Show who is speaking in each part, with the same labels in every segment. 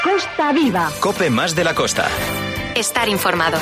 Speaker 1: Costa Viva.
Speaker 2: COPE más de la costa.
Speaker 3: Estar informado.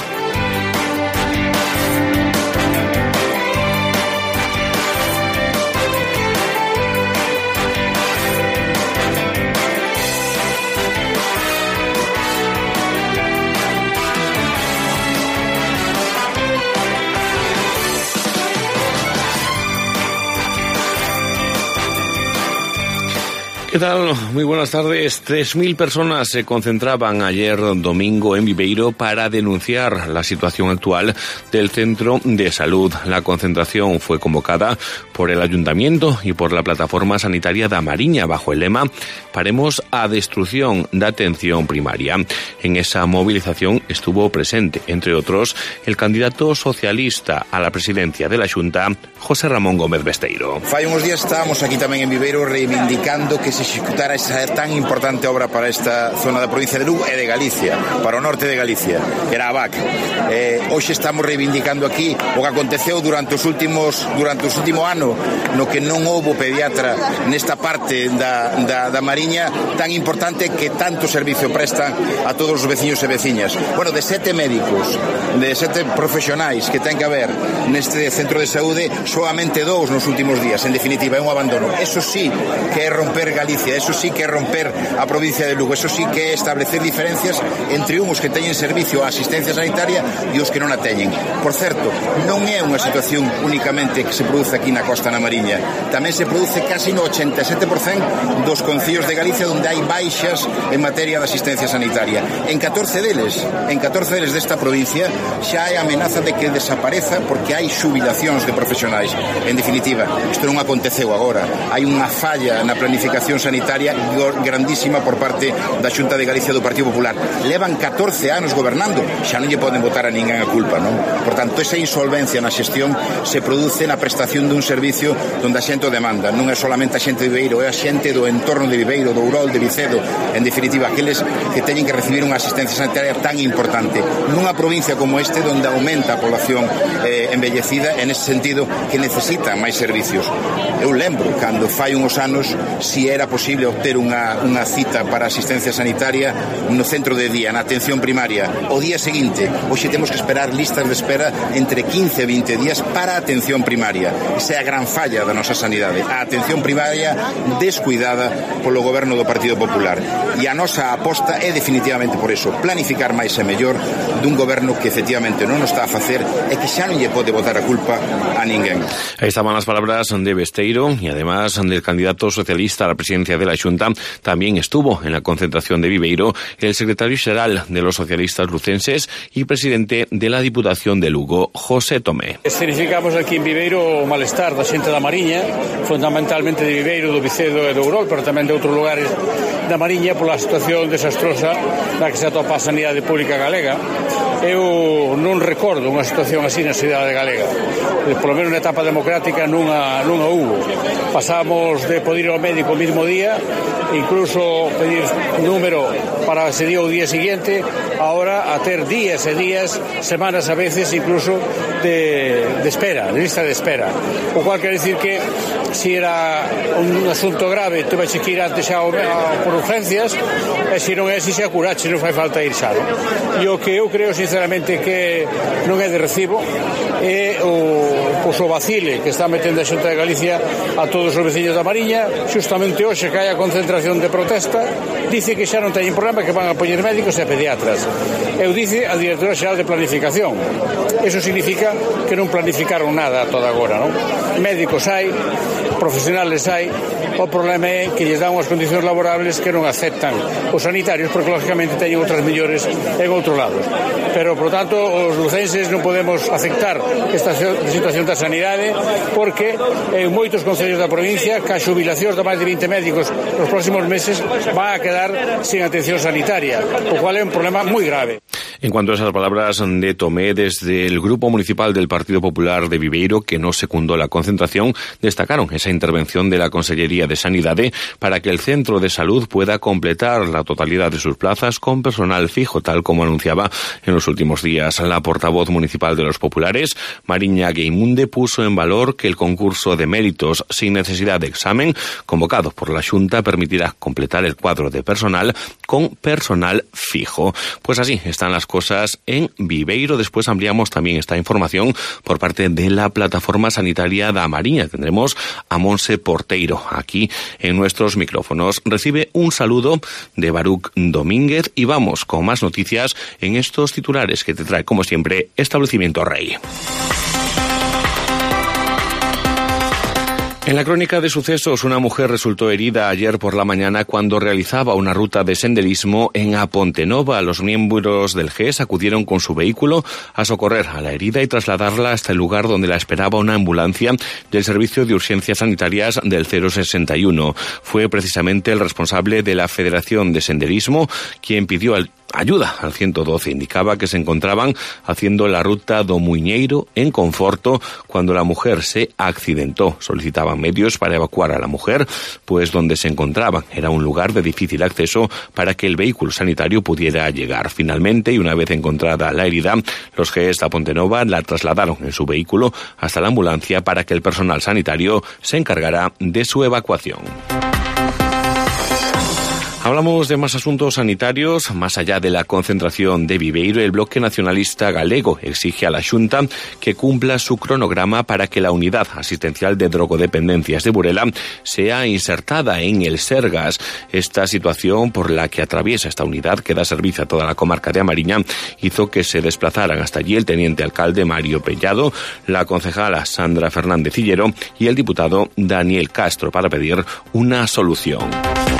Speaker 4: ¿Qué tal? Muy buenas tardes. 3.000 personas se concentraban ayer domingo en Viveiro para denunciar la situación actual del centro de salud. La concentración fue convocada por el Ayuntamiento y por la Plataforma Sanitaria da Mariña bajo el lema "Paremos a destrucción da atención primaria". En esa movilización estuvo presente, entre otros, el candidato socialista a la presidencia de la Xunta, José Ramón Gómez Besteiro.
Speaker 5: Fai uns días estábamos aquí tamén en Viveiro reivindicando que se executara esa tan importante obra para esta zona da provincia de Lugo e de Galicia, para o norte de Galicia, que era a VAC. Hoxe estamos reivindicando aquí o que aconteceu durante o último ano, no que non houbo pediatra nesta parte da Mariña, tan importante que tanto servicio prestan a todos os veciños e veciñas. Bueno, de 7 médicos, de 7 profesionais que ten que haber neste centro de saúde, solamente 2 nos últimos días. En definitiva, é un abandono. Eso sí que é romper Galicia, eso sí que é romper a provincia de Lugo, eso sí que é establecer diferencias entre uns que teñen servicio a asistencia sanitaria e os que non a teñen. Por certo, non é unha situación únicamente que se produce aquí na Costa na Mariña, tamén se produce casi no 87% dos concellos de Galicia onde hai baixas en materia de asistencia sanitaria. En 14 deles desta provincia xa hai amenaza de que desapareza porque hai xubilacións de profesionais. En definitiva, isto non aconteceu agora, hai unha falla na planificación sanitaria grandísima por parte da Xunta de Galicia do Partido Popular. Levan 14 anos gobernando, xa non lle poden botar a ninguén a culpa, non? Por tanto, esa insolvencia na xestión se produce na prestación dun servicio onde a xente o demanda. Non é solamente a xente de Viveiro, é a xente do entorno de Viveiro, do Ourol, de Vicedo, en definitiva, aqueles que teñen que recibir unha asistencia sanitaria tan importante. Nunha provincia como este, onde aumenta a población envellecida, en ese sentido, que necesitan máis servicios. Eu lembro, cando fai uns anos, si era posible obter unha cita para asistencia sanitaria no centro de día, na atención primaria, o día seguinte. Hoxe temos que esperar listas de espera entre 15 e 20 días para a atención primaria. Esa é a gran falla da nosa sanidade, a atención primaria descuidada polo goberno do Partido Popular. E a nosa aposta é definitivamente por eso, planificar máis e mellor dun goberno que efectivamente non o está a facer e que xa non lle pode botar a culpa a ninguén.
Speaker 4: Ahí estaban las palabras de Besteiro y además del candidato socialista a la presidencia de la Xunta. También estuvo en la concentración de Viveiro el secretario xeral de los socialistas lucenses y presidente de la Diputación de Lugo, José Tomé.
Speaker 6: Significamos aquí en Viveiro o malestar da xente da Mariña, fundamentalmente de Viveiro, do Vicedo e do Ourol, pero tamén de outros lugares da Mariña pola situación desastrosa na que se atopa a sanidade pública galega. Eu non recordo unha situación así na cidade galega. Por lo menos na etapa democrática nunha hubo. Pasamos de poder ir ao médico o mismo día, incluso pedir número para ese día o día siguiente, ahora a ter días e días, semanas a veces incluso de espera, de lista de espera. O cual quer decir que si era un asunto grave tuve que ir antes xa por urgencias, e se non é así xa curache, non fai falta ir xa, non? E o que eu creo sinceramente que non é de recibo é o vacile que está metendo a Xunta de Galicia a todos os veciños da Mariña. Justamente hoxe que hai a concentración de protesta, dice que xa non teñen problema, que van a poñer médicos e pediatras. Eu dice a Directora Xeral de Planificación. Eso significa que non planificaron nada toda agora, non? Médicos hai, profesionales hai, o problema é que lles dan unhas condicións laborables que non aceptan os sanitarios, porque lógicamente teñen outras mellores en outros lados. Pero, por tanto, os lucenses non podemos aceptar esta situación da sanidade, porque en moitos concellos da provincia, ca xubilacións de máis de 20 médicos nos próximos meses, van a quedar sin atención sanitaria, o cual é un problema moi grave.
Speaker 4: En cuanto a esas palabras de Tomé, desde el Grupo Municipal del Partido Popular de Viveiro, que no secundó la concentración, destacaron esa intervención de la Consellería de Sanidad para que el centro de salud pueda completar la totalidad de sus plazas con personal fijo, tal como anunciaba en los últimos días. La portavoz municipal de los populares, Mariña Gueimunde, puso en valor que el concurso de méritos sin necesidad de examen, convocado por la Xunta, permitirá completar el cuadro de personal con personal fijo. Pues así están las cosas en Viveiro. Después ampliamos también esta información por parte de la plataforma sanitaria da Mariña. Tendremos a Monse Porteiro aquí en nuestros micrófonos. Recibe un saludo de Baruch Domínguez y vamos con más noticias en estos titulares que te trae, como siempre, Establecimiento Rey. En la crónica de sucesos, una mujer resultó herida ayer por la mañana cuando realizaba una ruta de senderismo en A Pontenova. Los miembros del GES acudieron con su vehículo a socorrer a la herida y trasladarla hasta el lugar donde la esperaba una ambulancia del Servicio de Urgencias Sanitarias del 061. Fue precisamente el responsable de la Federación de Senderismo quien pidió ayuda al 112. Indicaba que se encontraban haciendo la ruta do Muiñeiro en Conforto cuando la mujer se accidentó. Solicitaban medios para evacuar a la mujer, pues donde se encontraban era un lugar de difícil acceso para que el vehículo sanitario pudiera llegar. Finalmente, y una vez encontrada la herida, los GES de Pontenova la trasladaron en su vehículo hasta la ambulancia para que el personal sanitario se encargara de su evacuación. Hablamos de más asuntos sanitarios. Más allá de la concentración de Viveiro, el Bloque Nacionalista Galego exige a la Xunta que cumpla su cronograma para que la unidad asistencial de drogodependencias de Burela sea insertada en el Sergas. Esta situación por la que atraviesa esta unidad, que da servicio a toda la comarca de A Mariña, hizo que se desplazaran hasta allí el teniente alcalde Mario Pellado, la concejala Sandra Fernández Cillero y el diputado Daniel Castro para pedir una solución.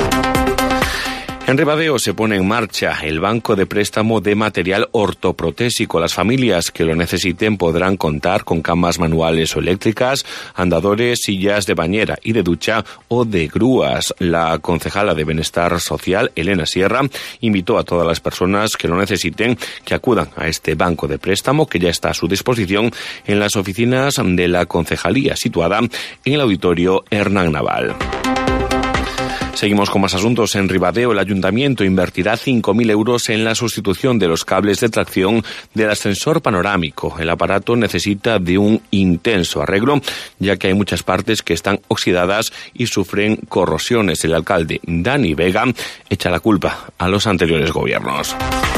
Speaker 4: En Ribadeo se pone en marcha el banco de préstamo de material ortoprotésico. Las familias que lo necesiten podrán contar con camas manuales o eléctricas, andadores, sillas de bañera y de ducha o de grúas. La concejala de Bienestar Social, Elena Sierra, invitó a todas las personas que lo necesiten que acudan a este banco de préstamo que ya está a su disposición en las oficinas de la concejalía situada en el auditorio Hernán Naval. Seguimos con más asuntos. En Ribadeo, el ayuntamiento invertirá 5.000 euros en la sustitución de los cables de tracción del ascensor panorámico. El aparato necesita de un intenso arreglo, ya que hay muchas partes que están oxidadas y sufren corrosiones. El alcalde Dani Vega echa la culpa a los anteriores gobiernos.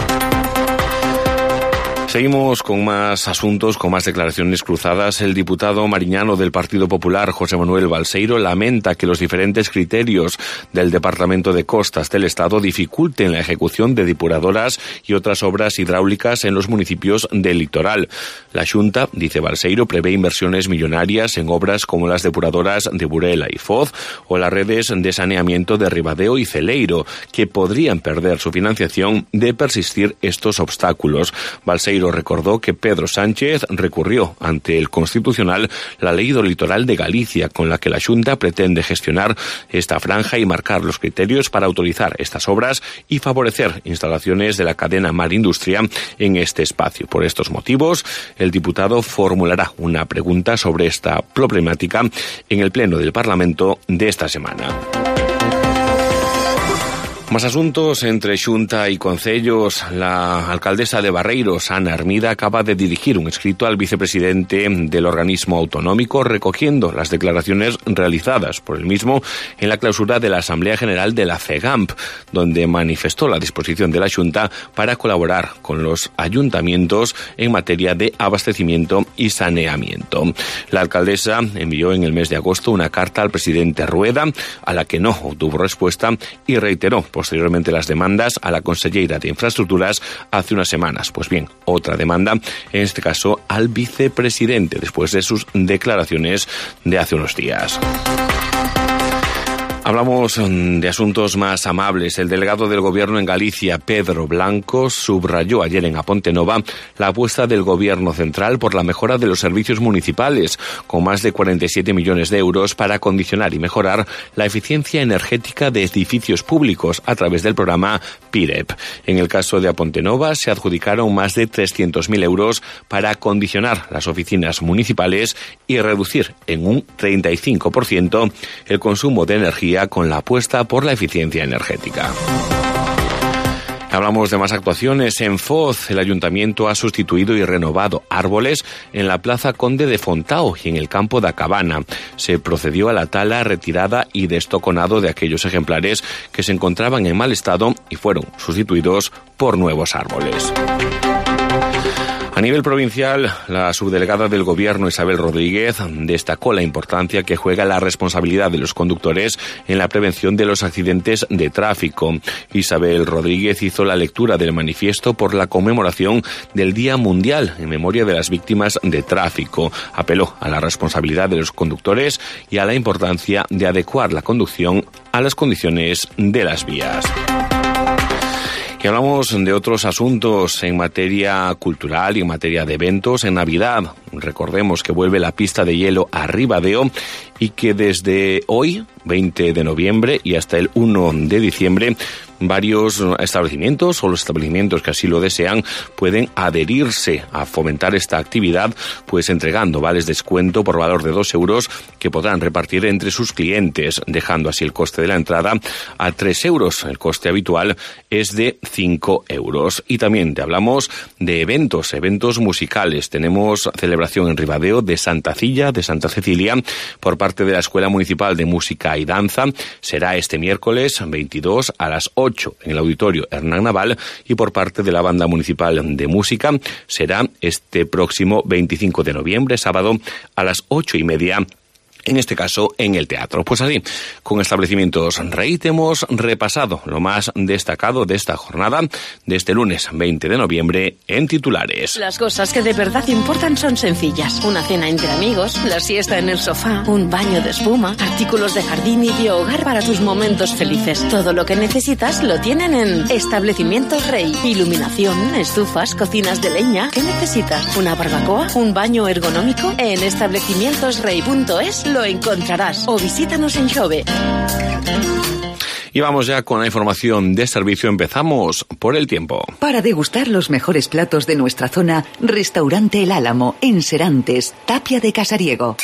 Speaker 4: Seguimos con más asuntos, con más declaraciones cruzadas. El diputado mariñano del Partido Popular, José Manuel Balseiro, lamenta que los diferentes criterios del Departamento de Costas del Estado dificulten la ejecución de depuradoras y otras obras hidráulicas en los municipios del litoral. La Xunta, dice Balseiro, prevé inversiones millonarias en obras como las depuradoras de Burela y Foz o las redes de saneamiento de Ribadeo y Celeiro, que podrían perder su financiación de persistir estos obstáculos. Balseiro recordó que Pedro Sánchez recurrió ante el Constitucional la Ley do Litoral de Galicia, con la que la Xunta pretende gestionar esta franja y marcar los criterios para autorizar estas obras y favorecer instalaciones de la cadena Mar Industria en este espacio. Por estos motivos, el diputado formulará una pregunta sobre esta problemática en el Pleno del Parlamento de esta semana. Más asuntos entre Xunta y concellos. La alcaldesa de Barreiros, Ana Hermida, acaba de dirigir un escrito al vicepresidente del organismo autonómico recogiendo las declaraciones realizadas por el mismo en la clausura de la Asamblea General de la FEGAMP, donde manifestó la disposición de la Xunta para colaborar con los ayuntamientos en materia de abastecimiento y saneamiento. La alcaldesa envió en el mes de agosto una carta al presidente Rueda, a la que no obtuvo respuesta, y reiteró posteriormente las demandas a la conselleira de Infraestructuras hace unas semanas. Pues bien, otra demanda, en este caso al vicepresidente, después de sus declaraciones de hace unos días. Hablamos de asuntos más amables. El delegado del Gobierno en Galicia, Pedro Blanco, subrayó ayer en A Ponte Nova la apuesta del Gobierno central por la mejora de los servicios municipales, con más de 47 millones de euros para acondicionar y mejorar la eficiencia energética de edificios públicos a través del programa PIREP. En el caso de A Ponte Nova se adjudicaron más de 300.000 euros para acondicionar las oficinas municipales y reducir en un 35% el consumo de energía con la apuesta por la eficiencia energética. Hablamos de más actuaciones. En Foz, el Ayuntamiento ha sustituido y renovado árboles en la Plaza Conde de Fontao y en el campo da Cabana. Se procedió a la tala, retirada y destoconado de aquellos ejemplares que se encontraban en mal estado y fueron sustituidos por nuevos árboles. A nivel provincial, la subdelegada del Gobierno, Isabel Rodríguez, destacó la importancia que juega la responsabilidad de los conductores en la prevención de los accidentes de tráfico. Isabel Rodríguez hizo la lectura del manifiesto por la conmemoración del Día Mundial en memoria de las víctimas de tráfico. Apeló a la responsabilidad de los conductores y a la importancia de adecuar la conducción a las condiciones de las vías. Y hablamos de otros asuntos en materia cultural y en materia de eventos. En Navidad, recordemos que vuelve la pista de hielo a Ribadeo y que desde hoy, 20 de noviembre y hasta el 1 de diciembre, varios establecimientos o los establecimientos que así lo desean pueden adherirse a fomentar esta actividad, pues entregando vales de descuento por valor de 2 euros que podrán repartir entre sus clientes, dejando así el coste de la entrada a 3 euros. El coste habitual es de 5 euros. Y también te hablamos de eventos musicales. Tenemos celebración en Ribadeo de Santa Cecilia, por parte de la Escuela Municipal de Música y Danza. Será este miércoles 22 a las 8 en el Auditorio Hernán Naval, y por parte de la Banda Municipal de Música será este próximo 25 de noviembre, sábado, a las 8:30. En este caso, en el teatro. Pues así, con establecimientos Rey, te hemos repasado lo más destacado de esta jornada de este lunes 20 de noviembre en titulares.
Speaker 1: Las cosas que de verdad importan son sencillas. Una cena entre amigos, la siesta en el sofá, un baño de espuma, artículos de jardín y de hogar para tus momentos felices. Todo lo que necesitas lo tienen en Establecimientos Rey. Iluminación, estufas, cocinas de leña. ¿Qué necesitas? ¿Una barbacoa? ¿Un baño ergonómico? En establecimientosrey.es lo encontrarás, o visítanos en Xove.
Speaker 4: Y vamos ya con la información de servicio. Empezamos por el tiempo.
Speaker 2: Para degustar los mejores platos de nuestra zona, Restaurante El Álamo, en Serantes, Tapia de Casariego.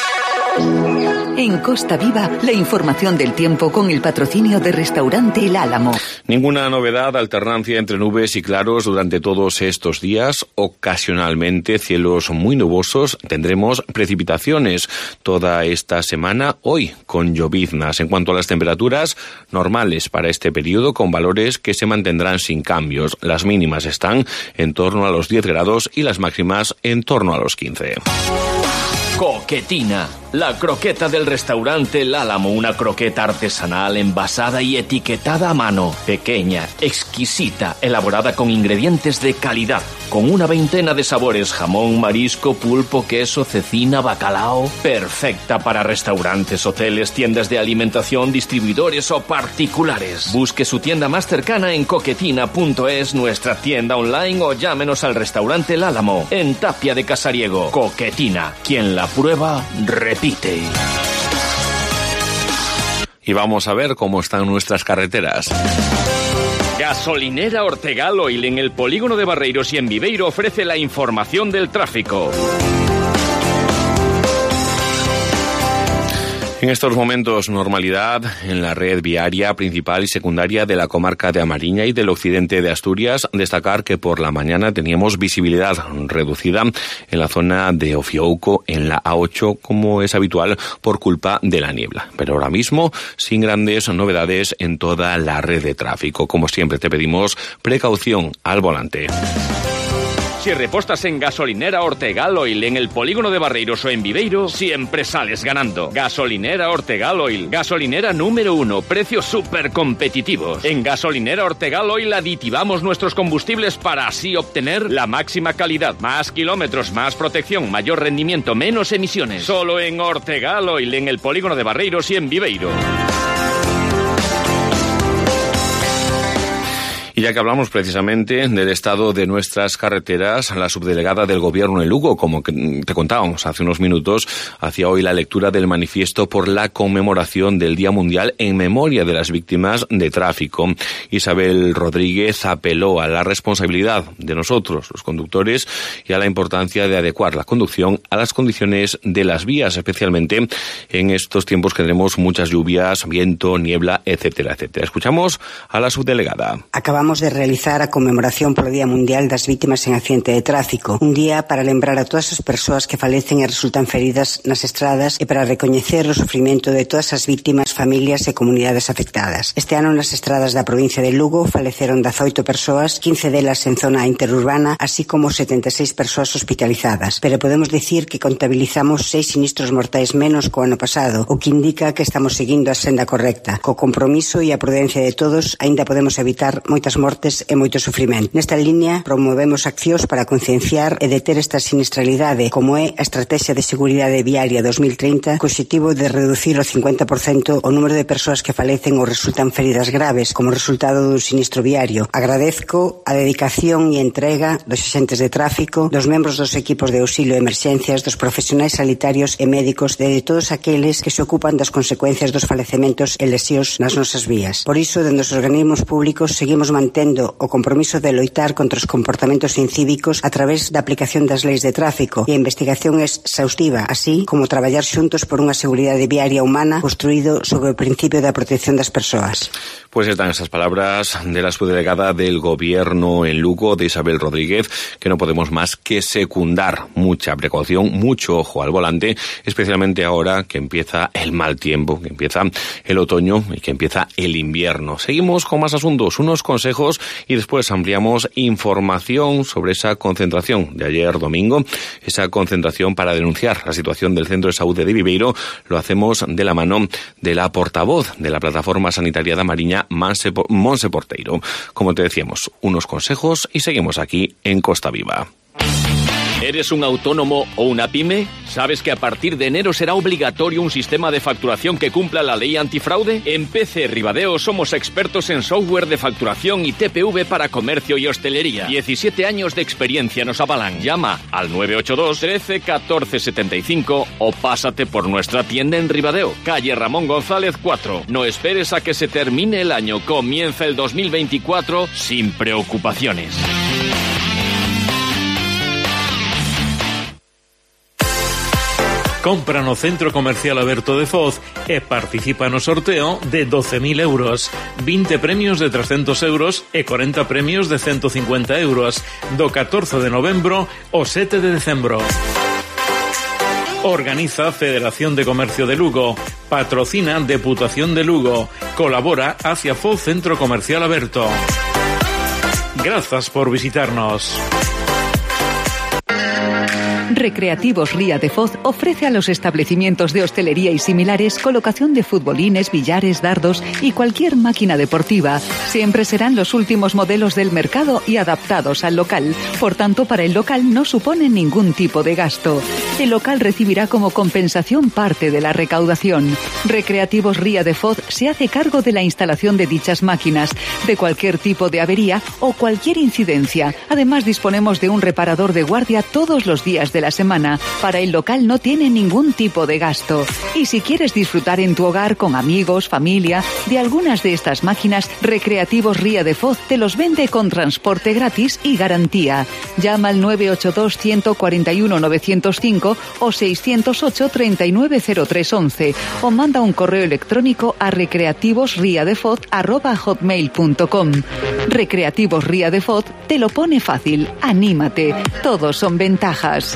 Speaker 2: En Costa Viva, la información del tiempo con el patrocinio de Restaurante El Álamo.
Speaker 4: Ninguna novedad, alternancia entre nubes y claros durante todos estos días. Ocasionalmente cielos muy nubosos, tendremos precipitaciones toda esta semana, hoy con lloviznas. En cuanto a las temperaturas, normales para este periodo, con valores que se mantendrán sin cambios. Las mínimas están en torno a los 10 grados y las máximas en torno a los 15.
Speaker 7: Coquetina, la croqueta del restaurante El Álamo, una croqueta artesanal envasada y etiquetada a mano, pequeña, exquisita, elaborada con ingredientes de calidad, con una veintena de sabores: jamón, marisco, pulpo, queso, cecina, bacalao, perfecta para restaurantes, hoteles, tiendas de alimentación, distribuidores o particulares. Busque su tienda más cercana en coquetina.es, nuestra tienda online, o llámenos al restaurante El Álamo, en Tapia de Casariego. Coquetina, quien la prueba, repite.
Speaker 4: Y vamos a ver cómo están nuestras carreteras.
Speaker 8: Gasolinera Ortegal Oil en el polígono de Barreiros y en Viveiro ofrece la información del tráfico.
Speaker 4: En estos momentos, normalidad en la red viaria principal y secundaria de la comarca de Amariña y del occidente de Asturias. Destacar que por la mañana teníamos visibilidad reducida en la zona de Ofiouco, en la A8, como es habitual, por culpa de la niebla. Pero ahora mismo, sin grandes novedades en toda la red de tráfico. Como siempre, te pedimos precaución al volante.
Speaker 8: Si repostas en Gasolinera Ortegal Oil en el polígono de Barreiros o en Viveiro, siempre sales ganando. Gasolinera Ortegal Oil, gasolinera número 1, precios súper competitivos. En Gasolinera Ortegal Oil aditivamos nuestros combustibles para así obtener la máxima calidad, más kilómetros, más protección, mayor rendimiento, menos emisiones. Solo en Ortegal Oil en el polígono de Barreiros y en Viveiro.
Speaker 4: Y ya que hablamos precisamente del estado de nuestras carreteras, la subdelegada del Gobierno en Lugo, como te contábamos hace unos minutos, hacía hoy la lectura del manifiesto por la conmemoración del Día Mundial en memoria de las víctimas de tráfico. Isabel Rodríguez apeló a la responsabilidad de nosotros, los conductores, y a la importancia de adecuar la conducción a las condiciones de las vías, especialmente en estos tiempos que tenemos muchas lluvias, viento, niebla, etcétera, etcétera. Escuchamos a la subdelegada.
Speaker 9: Acabamos de realizar a conmemoración polo Día Mundial das Vítimas en Accidente de Tráfico, un día para lembrar a todas as persoas que falecen e resultan feridas nas estradas e para recoñecer o sofrimento de todas as vítimas, familias e comunidades afectadas. Este ano nas estradas da provincia de Lugo faleceron 18 persoas, 15 delas en zona interurbana, así como 76 persoas hospitalizadas, pero podemos dicir que contabilizamos 6 sinistros mortais menos co ano pasado, o que indica que estamos seguindo a senda correcta. Co compromiso e a prudencia de todos, aínda podemos evitar moitas mortes e moito sufrimento. Nesta liña, promovemos accións para concienciar e deter esta sinistralidade, como é a Estrategia de Seguridade Viaria 2030, co obxectivo de reducir o 50% o número de persoas que falecen ou resultan feridas graves como resultado dun sinistro viario. Agradezco a dedicación e entrega dos axentes de tráfico, dos membros dos equipos de auxilio e emerxencias, dos profesionais sanitarios e médicos e de todos aqueles que se ocupan das consecuencias dos falecementos e lesións nas nosas vías. Por iso, dende os organismos públicos, seguimos mantendo o compromiso de loitar contra os comportamentos incívicos a través da aplicación das leis de tráfico e a investigación exhaustiva, así como traballar xuntos por unha seguridade viaria humana construído sobre o principio da protección das persoas.
Speaker 4: Pues están esas palabras de la subdelegada del Gobierno en Lugo, de Isabel Rodríguez, que no podemos más que secundar. Mucha precaución, mucho ojo al volante, especialmente ahora que empieza el mal tiempo, que empieza el otoño y que empieza el invierno. Seguimos con más asuntos, unos consejos y después ampliamos información sobre esa concentración de ayer domingo, esa concentración para denunciar la situación del Centro de Salud de Viveiro. Lo hacemos de la mano de la portavoz de la Plataforma Sanitaria da Mariña, Monse Porteiro. Como te decíamos, unos consejos y seguimos aquí en Costa Viva.
Speaker 7: ¿Eres un autónomo o una pyme? ¿Sabes que a partir de enero será obligatorio un sistema de facturación que cumpla la ley antifraude? En PC Ribadeo somos expertos en software de facturación y TPV para comercio y hostelería. 17 años de experiencia nos avalan. Llama al 982 13 14 75 o pásate por nuestra tienda en Ribadeo, calle Ramón González 4. No esperes a que se termine el año. Comienza el 2024 sin preocupaciones.
Speaker 10: Compra no Centro Comercial Aberto de Foz e participa no sorteo de 12.000 euros, 20 premios de 300 euros e 40 premios de 150 euros, do 14 de novembro ao 7 de decembro. Organiza Federación de Comercio de Lugo, patrocina Deputación de Lugo, colabora hacia Foz Centro Comercial Aberto. Gracias por visitarnos.
Speaker 2: Recreativos Ría de Foz ofrece a los establecimientos de hostelería y similares colocación de futbolines, billares, dardos y cualquier máquina deportiva. Siempre serán los últimos modelos del mercado y adaptados al local. Por tanto, para el local no supone ningún tipo de gasto. El local recibirá como compensación parte de la recaudación. Recreativos Ría de Foz se hace cargo de la instalación de dichas máquinas, de cualquier tipo de avería o cualquier incidencia. Además, disponemos de un reparador de guardia todos los días de la semana. Para el local no tiene ningún tipo de gasto. Y si quieres disfrutar en tu hogar con amigos, familia, de algunas de estas máquinas, Recreativos Ría de Foz te los vende con transporte gratis y garantía. Llama al 982 141 905 o 608 390311 o manda un correo electrónico a recreativosriadefoz@hotmail.com. Recreativos Ría de Foz te lo pone fácil. Anímate. Todos son ventajas.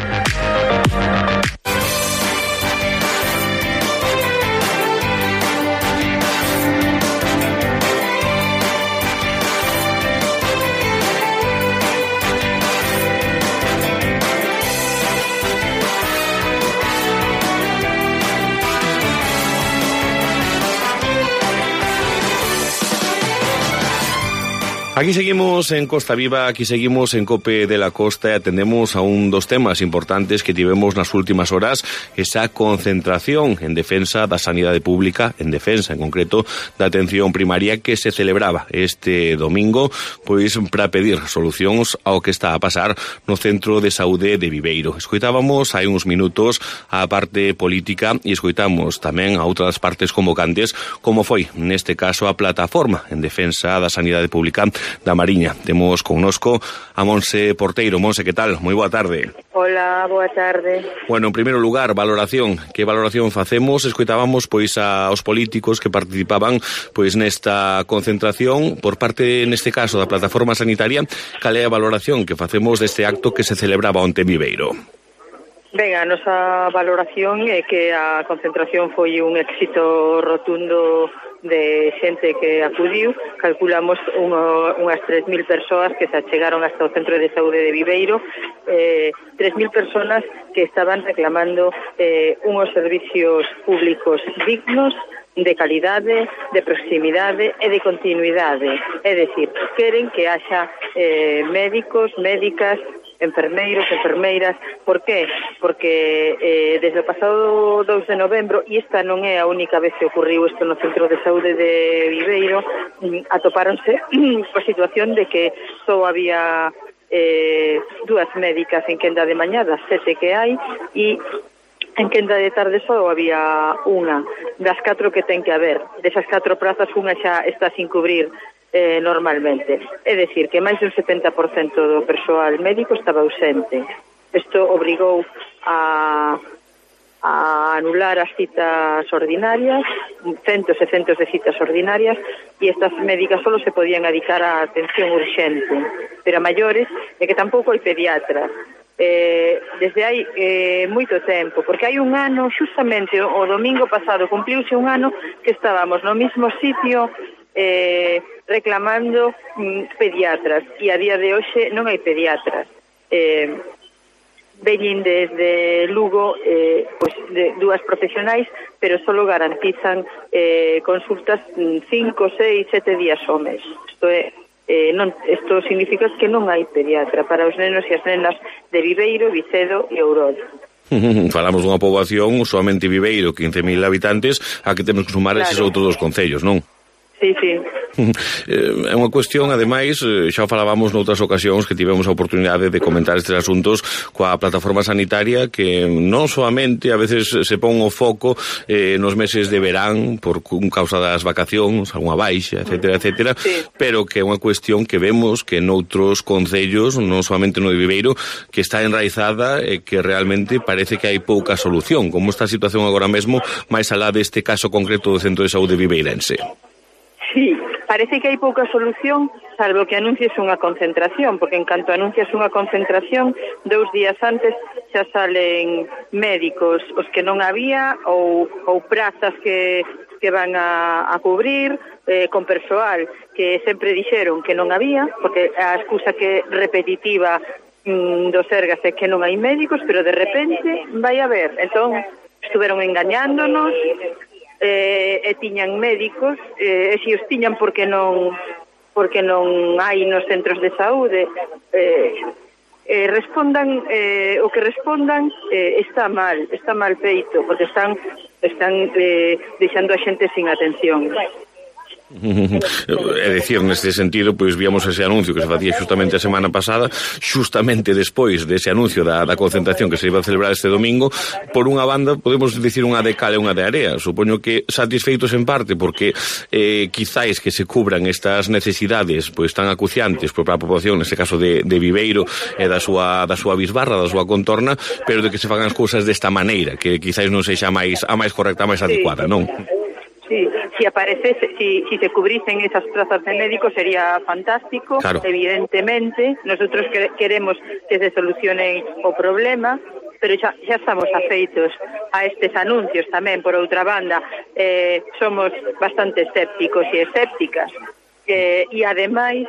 Speaker 4: Aquí seguimos en Costa Viva, aquí seguimos en COPE de la Costa e atendemos a un dos temas importantes que tivemos nas últimas horas, esa concentración en defensa da sanidade pública, en defensa en concreto da atención primaria que se celebraba este domingo, pois para pedir solucións ao que está a pasar no Centro de Saúde de Viveiro. Escoitábamos hai uns minutos a parte política e escoitamos tamén a outras partes convocantes, como foi neste caso a plataforma en defensa da sanidade pública da Mariña. Temos connosco a Monse Porteiro. Monse, que tal? Moi boa tarde.
Speaker 11: Hola, boa tarde.
Speaker 4: Bueno, en primeiro lugar, valoración. Que valoración facemos? Escoitábamos pois aos políticos que participaban pois nesta concentración por parte, neste caso, da plataforma sanitaria. Cal é a valoración que facemos deste acto que se celebraba onte en Viveiro?
Speaker 11: Ben, a nosa valoración é que a concentración foi un éxito rotundo de xente que acudiu. Calculamos unhas 3.000 persoas que se achegaron hasta o Centro de Saúde de Viveiro, 3.000 persoas que estaban reclamando unhos servicios públicos dignos, de calidade, de proximidade e de continuidade. É dicir, queren que haxa médicos, médicas, enfermeiros, enfermeiras. Por qué? Porque desde o pasado 2 de novembro, e esta non é a única vez que ocurriu isto no Centro de Saúde de Viveiro, atopáronse coa situación de que só había 2 médicas en quenda de mañá, das 7 que hai, e en quenda de tarde só había unha das 4 que ten que haber. Desas 4 prazas, unha xa está sin cubrir normalmente. É dicir, que máis dun 70% do persoal médico estaba ausente. Isto obrigou a anular as citas ordinarias, centos e centos de citas ordinarias, e estas médicas só se podían dedicar á atención urxente, pero a maiores, e que tampouco hai pediatras. Desde hai moito tempo, porque hai un ano, xustamente o domingo pasado, cumpliuse un ano que estábamos no mismo sitio reclamando pediatras, e a día de hoxe non hai pediatras. Veñen desde Lugo pois de 2 profesionais, pero só garantizan consultas 5, 6, 7 días ao mes. Isto significa que non hai pediatra para os nenos e as nenas de Viveiro, Vicedo e Ourol.
Speaker 4: Falamos dunha poboación, soamente Viveiro, 15.000 habitantes, a que temos que sumar eses outros dos concellos, non?
Speaker 11: Sí, sí.
Speaker 4: É unha cuestión, ademais, xa falábamos noutras ocasións que tivemos a oportunidade de comentar estes asuntos coa plataforma sanitaria, que non solamente a veces se pon o foco nos meses de verán por causa das vacacións, algunha baixa, etcétera, etcétera, sí, pero que é unha cuestión que vemos que noutros concellos, non solamente no de Viveiro, que está enraizada e que realmente parece que hai pouca solución. Como está a situación agora mesmo, máis alá deste caso concreto do Centro de Saúde viveirense?
Speaker 11: Sí, parece que hai pouca solución, salvo que anuncies unha concentración, porque en canto anuncias unha concentración, 2 días antes xa salen médicos, os que non había, ou prazas que van a cubrir, con persoal que sempre dixeron que non había, porque a excusa que repetitiva do Sergas é que non hai médicos, pero de repente vai haber. Entón, estuveron engañándonos, e tiñan médicos, e se os tiñan porque non hai nos centros de saúde, respondan o que respondan, está mal feito, porque están deixando a xente sin atención.
Speaker 4: É dicir, neste sentido, pois víamos ese anuncio que se facía xustamente a semana pasada, xustamente despois dese anuncio da concentración que se iba a celebrar este domingo. Por unha banda, podemos dicir unha de cal e unha de area. Supoño que satisfeitos en parte porque quizáis que se cubran estas necesidades pois tan acuciantes para a población, neste caso de Viveiro e da súa bisbarra, da súa contorna, pero de que se fagan as cousas desta maneira, que quizáis non sexa a máis correcta, a máis adecuada, non?
Speaker 11: Sí, si aparecese, si se cubrisen esas plazas de médicos sería fantástico, claro. Evidentemente, nosotros queremos que se solucione o problema, pero xa estamos afeitos a estes anuncios tamén. Por outra banda, somos bastante escépticos e escépticas, e ademais,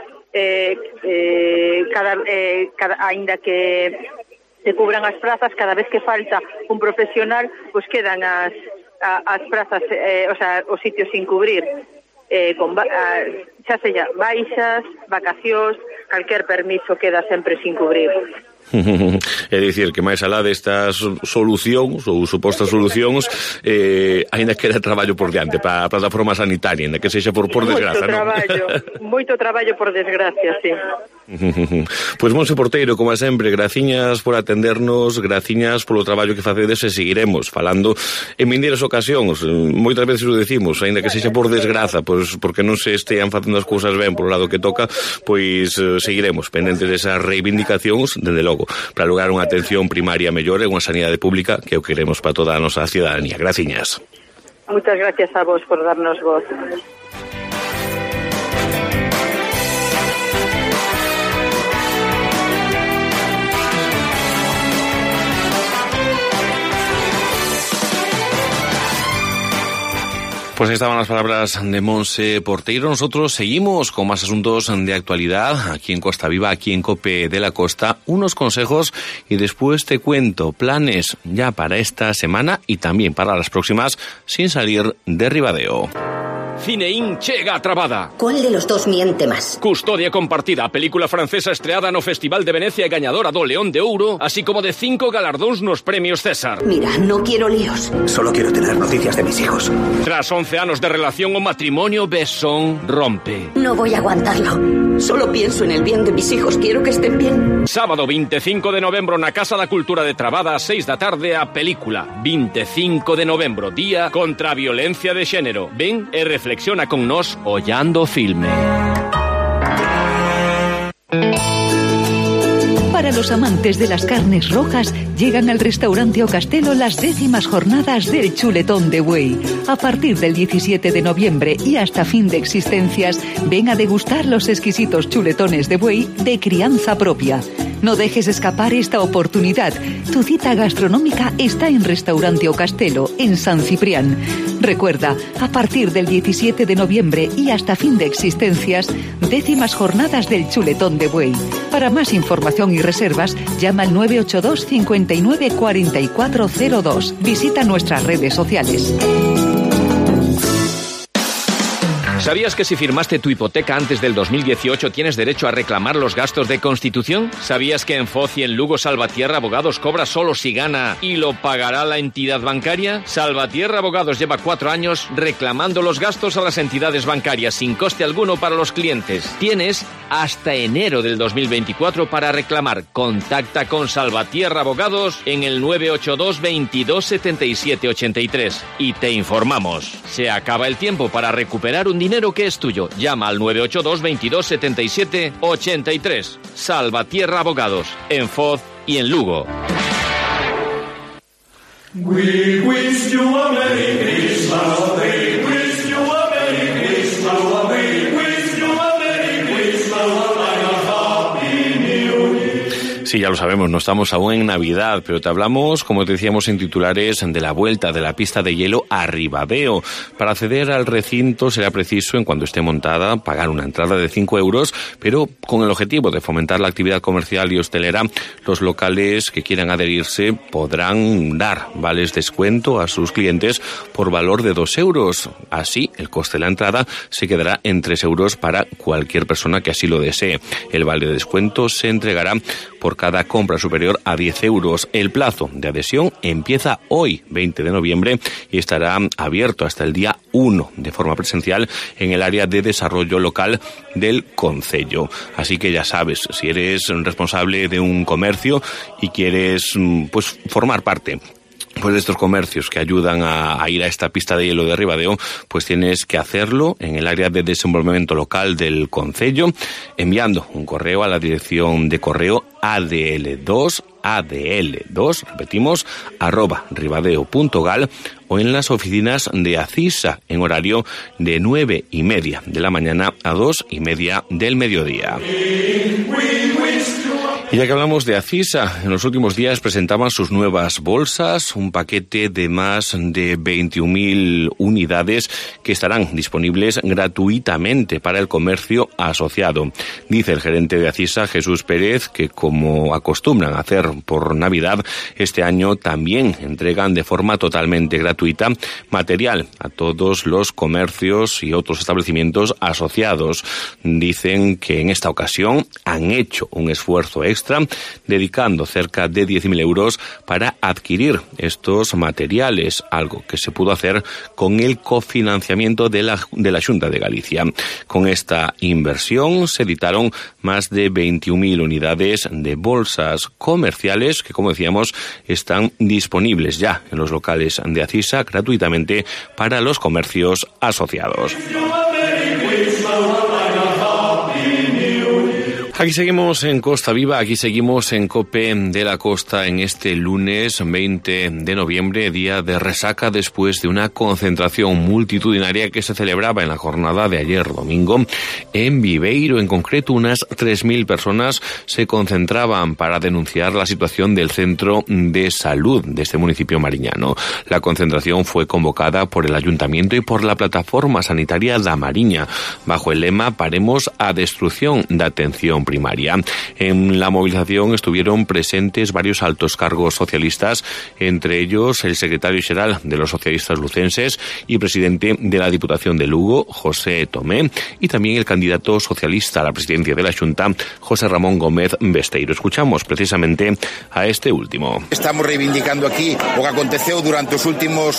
Speaker 11: aínda que se cubran as plazas, cada vez que falta un profesional, pois quedan as plazas, os sitios sin cubrir. xa sella baixas, vacacións, calquer permiso queda sempre sin cubrir.
Speaker 4: É dicir, que máis alá destas solucións ou supostas solucións, aínda queda traballo por diante para a plataforma sanitaria, aínda que sexa por desgraza,
Speaker 11: Moito traballo por desgracia, sí.
Speaker 4: Pois Monse Porteiro, como sempre, graciñas por atendernos, graciñas polo traballo que facedes, e seguiremos falando en vindeiras ocasións. Moitas veces o decimos, aínda que sexa por desgraza, pois porque non se estean facendo as cousas ben polo lado que toca, pois seguiremos pendentes desas reivindicacións, dende logo, para lograr unha atención primaria mellor e unha sanidade pública que o queremos para toda a nosa ciudadanía. Graciñas.
Speaker 11: Moitas gracias a vos por darnos voz.
Speaker 4: Pues ahí estaban las palabras de Monse Porteiro. Nosotros seguimos con más asuntos de actualidad aquí en Costa Viva, aquí en COPE de la Costa. Unos consejos y después te cuento planes ya para esta semana y también para las próximas sin salir de Ribadeo.
Speaker 8: Cineín chega a trabada.
Speaker 12: ¿Cuál de los dos miente más?
Speaker 8: Custodia compartida, película francesa estreada no Festival de Venecia e gañadora do León de Ouro, así como de 5 galardóns nos premios César.
Speaker 12: Mira, no quiero líos.
Speaker 13: Solo quiero tener noticias de mis hijos.
Speaker 8: Tras 11 anos de relación, o matrimonio Besson rompe.
Speaker 12: No voy a aguantarlo. Solo pienso en el bien de mis hijos. Quiero que estén bien.
Speaker 8: Sábado 25 de novembro na Casa da Cultura de Trabada, a 6 da tarde, a película 25 de novembro, Día contra a Violencia de Xénero. Ven e reflexiona con nós ollando o filme.
Speaker 2: Para los amantes de las carnes rojas, llegan al restaurante O Castelo las 10º jornadas del chuletón de buey. A partir del 17 de noviembre y hasta fin de existencias, ven a degustar los exquisitos chuletones de buey de crianza propia. No dejes escapar esta oportunidad. Tu cita gastronómica está en Restaurante O Castelo, en San Ciprián. Recuerda, a partir del 17 de noviembre y hasta fin de existencias, 10º jornadas del chuletón de buey. Para más información y reservas, llama al 982 59 4402. Visita nuestras redes sociales.
Speaker 8: ¿Sabías que si firmaste tu hipoteca antes del 2018 tienes derecho a reclamar los gastos de constitución? ¿Sabías que en Foz y en Lugo Salvatierra Abogados cobra solo si gana y lo pagará la entidad bancaria? Salvatierra Abogados lleva 4 años reclamando los gastos a las entidades bancarias sin coste alguno para los clientes. Tienes hasta enero del 2024 para reclamar. Contacta con Salvatierra Abogados en el 982 22 77 83 y te informamos. Se acaba el tiempo para recuperar un dinero que es tuyo. Llama al 982 22 77 83. Salvatierra Abogados, en Foz y en Lugo.
Speaker 14: We wish you a Merry Christmas. We wish you a Merry Christmas. We wish you a Merry Christmas and a Happy New Year.
Speaker 4: Sí, ya lo sabemos, no estamos aún en Navidad, pero te hablamos, como te decíamos en titulares, de la vuelta de la pista de hielo a Ribadeo. Para acceder al recinto será preciso, en cuanto esté montada, pagar una entrada de 5 euros, pero con el objetivo de fomentar la actividad comercial y hostelera, los locales que quieran adherirse podrán dar vales descuento a sus clientes por valor de 2 euros. Así, el coste de la entrada se quedará en 3 euros para cualquier persona que así lo desee. El vale de descuento se entregará por cada compra superior a 10 euros. El plazo de adhesión empieza hoy, 20 de noviembre, y estará abierto hasta el día 1 de forma presencial en el área de desarrollo local del concello. Así que ya sabes, si eres responsable de un comercio y quieres pues formar parte de estos comercios que ayudan a ir a esta pista de hielo de Ribadeo, pues tienes que hacerlo en el área de desenvolvimiento local del concello, enviando un correo a la dirección de correo adl2, repetimos, @ribadeo.gal, o en las oficinas de Acisa en horario de 9:30 de la mañana a 2:30 del mediodía. Y ya que hablamos de Acisa, en los últimos días presentaban sus nuevas bolsas, un paquete de más de 21.000 unidades que estarán disponibles gratuitamente para el comercio asociado. Dice el gerente de Acisa, Jesús Pérez, que como acostumbran hacer por Navidad, este año también entregan de forma totalmente gratuita material a todos los comercios y otros establecimientos asociados. Dicen que en esta ocasión han hecho un esfuerzo extra dedicando cerca de 10.000 euros para adquirir estos materiales, algo que se pudo hacer con el cofinanciamiento de la Xunta de Galicia. Con esta inversión se editaron más de 21.000 unidades de bolsas comerciales que, como decíamos, están disponibles ya en los locales de Acisa gratuitamente para los comercios asociados. Aquí seguimos en Costa Viva, aquí seguimos en COPE de la Costa en este lunes 20 de noviembre, día de resaca después de una concentración multitudinaria que se celebraba en la jornada de ayer domingo en Viveiro. En concreto, unas 3.000 personas se concentraban para denunciar la situación del centro de salud de este municipio mariñano. La concentración fue convocada por el Ayuntamiento y por la Plataforma Sanitaria da Mariña, bajo el lema Paremos a destrucción de atención primaria. En la movilización estuvieron presentes varios altos cargos socialistas, entre ellos el secretario general de los socialistas lucenses y presidente de la Diputación de Lugo, José Tomé, y también el candidato socialista a la presidencia de la Xunta, José Ramón Gómez Besteiro. Escuchamos precisamente a este último.
Speaker 5: Estamos reivindicando aquí o que aconteceu durante os últimos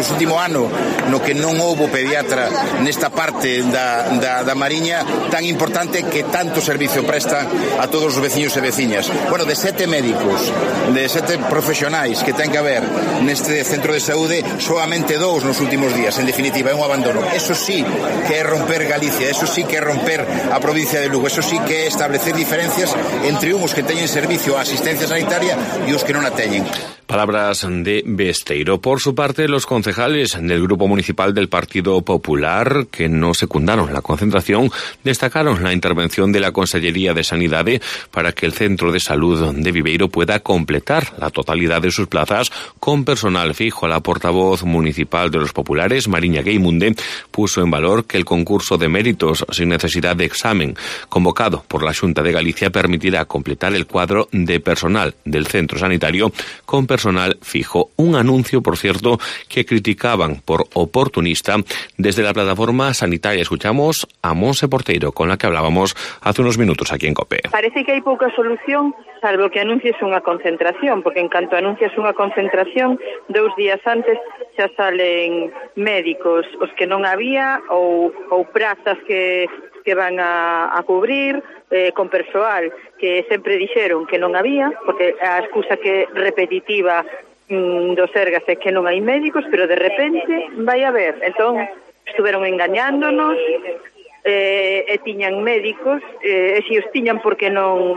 Speaker 5: ano no que non houbo pediatra nesta parte da Mariña tan importante que tanto servicio presta a todos os veciños e veciñas. Bueno, de 7 médicos, de 7 profesionais que ten que haber neste centro de saúde, solamente 2 nos últimos días. En definitiva, é un abandono. Eso sí que é romper Galicia, eso sí que é romper a provincia de Lugo, eso sí que é establecer diferencias entre uns que teñen servicio a asistencia sanitaria e os que non a teñen.
Speaker 4: Palabras de Besteiro. Por su parte, los concejales del Grupo Municipal del Partido Popular, que no secundaron la concentración, destacaron la intervención de la Consellería de Sanidad para que el Centro de Salud de Viveiro pueda completar la totalidad de sus plazas con personal fijo. La portavoz municipal de los populares, Mariña Geimunde, puso en valor que el concurso de méritos sin necesidad de examen convocado por la Xunta de Galicia permitirá completar el cuadro de personal del centro sanitario con personal fijo. Un anuncio, por cierto, que criticaban por oportunista desde la plataforma sanitaria. Escuchamos a Monse Porteiro, con la que hablábamos hace unos minutos aquí en COPE.
Speaker 11: Parece que hai pouca solución, salvo que anuncies unha concentración, porque en canto anuncias unha concentración, 2 días antes xa salen médicos, os que non había, ou prazas que van a cubrir, con persoal que sempre dixeron que non había, porque a excusa que repetitiva do Sergas é que non hai médicos, pero de repente vai haber. Entón, estuveron engañándonos, e tiñan médicos, e se os tiñan porque non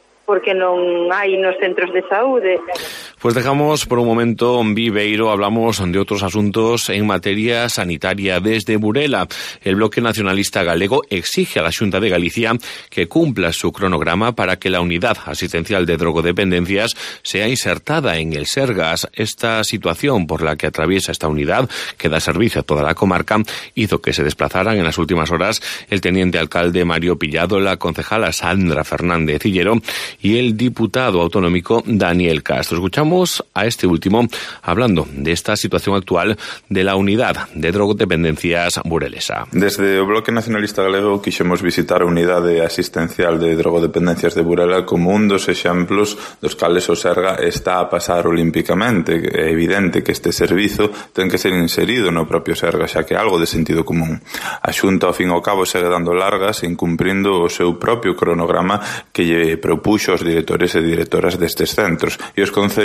Speaker 11: hai nos centros de saúde.
Speaker 4: Pues dejamos por un momento Viveiro, hablamos de otros asuntos en materia sanitaria. Desde Burela, el Bloque Nacionalista Galego exige a la Xunta de Galicia que cumpla su cronograma para que la unidad asistencial de drogodependencias sea insertada en el Sergas. Esta situación por la que atraviesa esta unidad, que da servicio a toda la comarca, hizo que se desplazaran en las últimas horas el teniente alcalde Mario Pillado, la concejala Sandra Fernández Hillero y el diputado autonómico Daniel Castro. Escuchamos a este último hablando de esta situación actual de la unidad de drogodependencias burelesa.
Speaker 15: Desde o Bloque Nacionalista Galego quixemos visitar a unidade asistencial de drogodependencias de Burela como un dos exemplos dos cales o Serga está a pasar olímpicamente. É evidente que este servizo ten que ser inserido no propio Serga, xa que é algo de sentido común. A Xunta, ao fin e ao cabo, segue dando largas incumprindo o seu propio cronograma que lle propuxo aos directores e directoras destes centros, e os concellos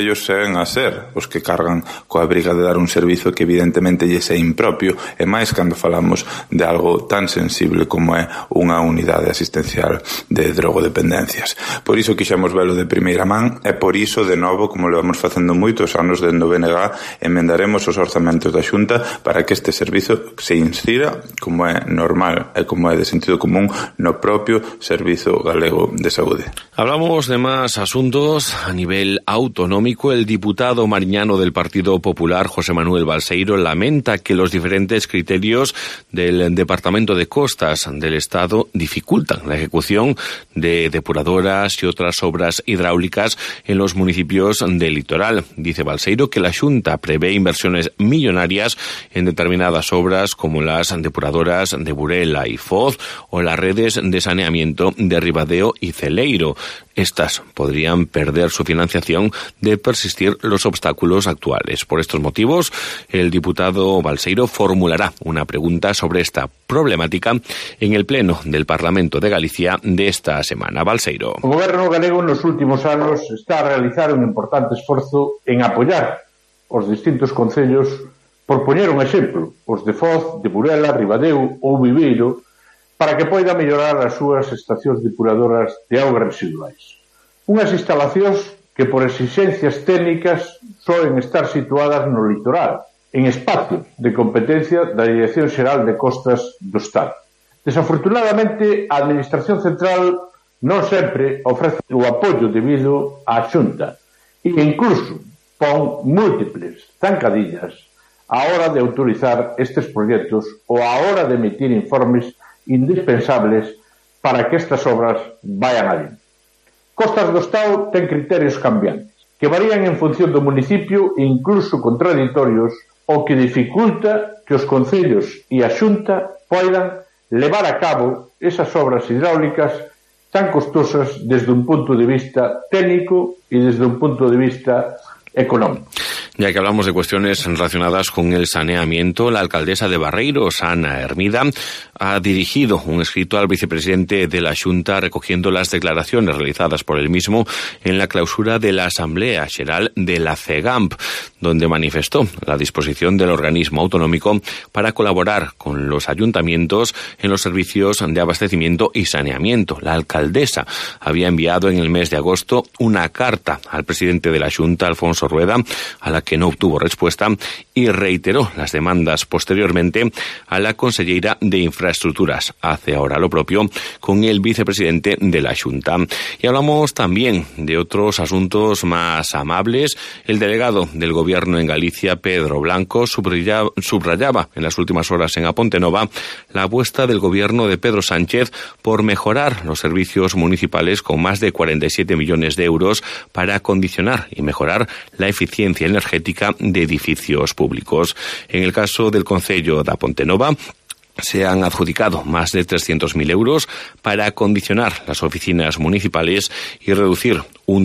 Speaker 15: concellos seguen a ser os que cargan coa briga de dar un servizo que evidentemente lles é impropio, e máis cando falamos de algo tan sensible como é unha unidade asistencial de drogodependencias. Por iso quixemos velo de primeira man, e por iso, de novo, como lo vamos facendo moitos anos dende o BNG, emendaremos os orzamentos da Xunta para que este servizo se insira, como é normal e como é de sentido común, no propio Servizo Galego de Saúde.
Speaker 4: Hablamos de más asuntos a nivel autonómico. El diputado mariñano del Partido Popular, José Manuel Balseiro, lamenta que los diferentes criterios del Departamento de Costas del Estado dificultan la ejecución de depuradoras y otras obras hidráulicas en los municipios del litoral. Dice Balseiro que la Xunta prevé inversiones millonarias en determinadas obras como las depuradoras de Burela y Foz o las redes de saneamiento de Ribadeo y Celeiro. Estas podrían perder su financiación de persistir los obstáculos actuales. Por estos motivos, el diputado Balseiro formulará una pregunta sobre esta problemática en el Pleno del Parlamento de Galicia de esta semana. Balseiro.
Speaker 16: O Goberno galego nos últimos anos está a realizar un importante esforzo en apoiar os distintos concellos, por poñer un exemplo, os de Foz, de Burela, Ribadeo ou Viveiro, para que poida mellorar as súas estacións depuradoras de augas residuais. Unhas instalacións que por exixencias técnicas soen estar situadas no litoral, en espacios de competencia da Dirección Xeral de Costas do Estado. Desafortunadamente, a Administración Central non sempre ofrece o apoio debido á Xunta e incluso pon múltiples zancadillas á hora de autorizar estes proxectos ou á hora de emitir informes indispensables para que estas obras vayan adiante. Costas do Estado ten criterios cambiantes, que varían en función do municipio e incluso contraditorios, o que dificulta que os concellos e a Xunta poidan levar a cabo esas obras hidráulicas tan costosas desde un punto de vista técnico e desde un punto de vista económico.
Speaker 4: Ya que hablamos de cuestiones relacionadas con el saneamiento, la alcaldesa de Barreiros, Ana Hermida, ha dirigido un escrito al vicepresidente de la Xunta recogiendo las declaraciones realizadas por él mismo en la clausura de la Asamblea Xeral de la CEGAMP, donde manifestó la disposición del organismo autonómico para colaborar con los ayuntamientos en los servicios de abastecimiento y saneamiento. La alcaldesa había enviado en el mes de agosto una carta al presidente de la Xunta, Alfonso Rueda, a la que no obtuvo respuesta, y reiteró las demandas posteriormente a la consellera de Infraestructuras. Hace ahora lo propio con el vicepresidente de la Xunta. Y hablamos también de otros asuntos más amables. El delegado del Gobierno en Galicia, Pedro Blanco, subrayaba en las últimas horas en A Ponte Nova la apuesta del Gobierno de Pedro Sánchez por mejorar los servicios municipales con más de 47 millones de euros para acondicionar y mejorar la eficiencia energética de edificios públicos. En el caso del Concello da Ponte Nova, se han adjudicado más de 300.000 euros para acondicionar las oficinas municipales y reducir un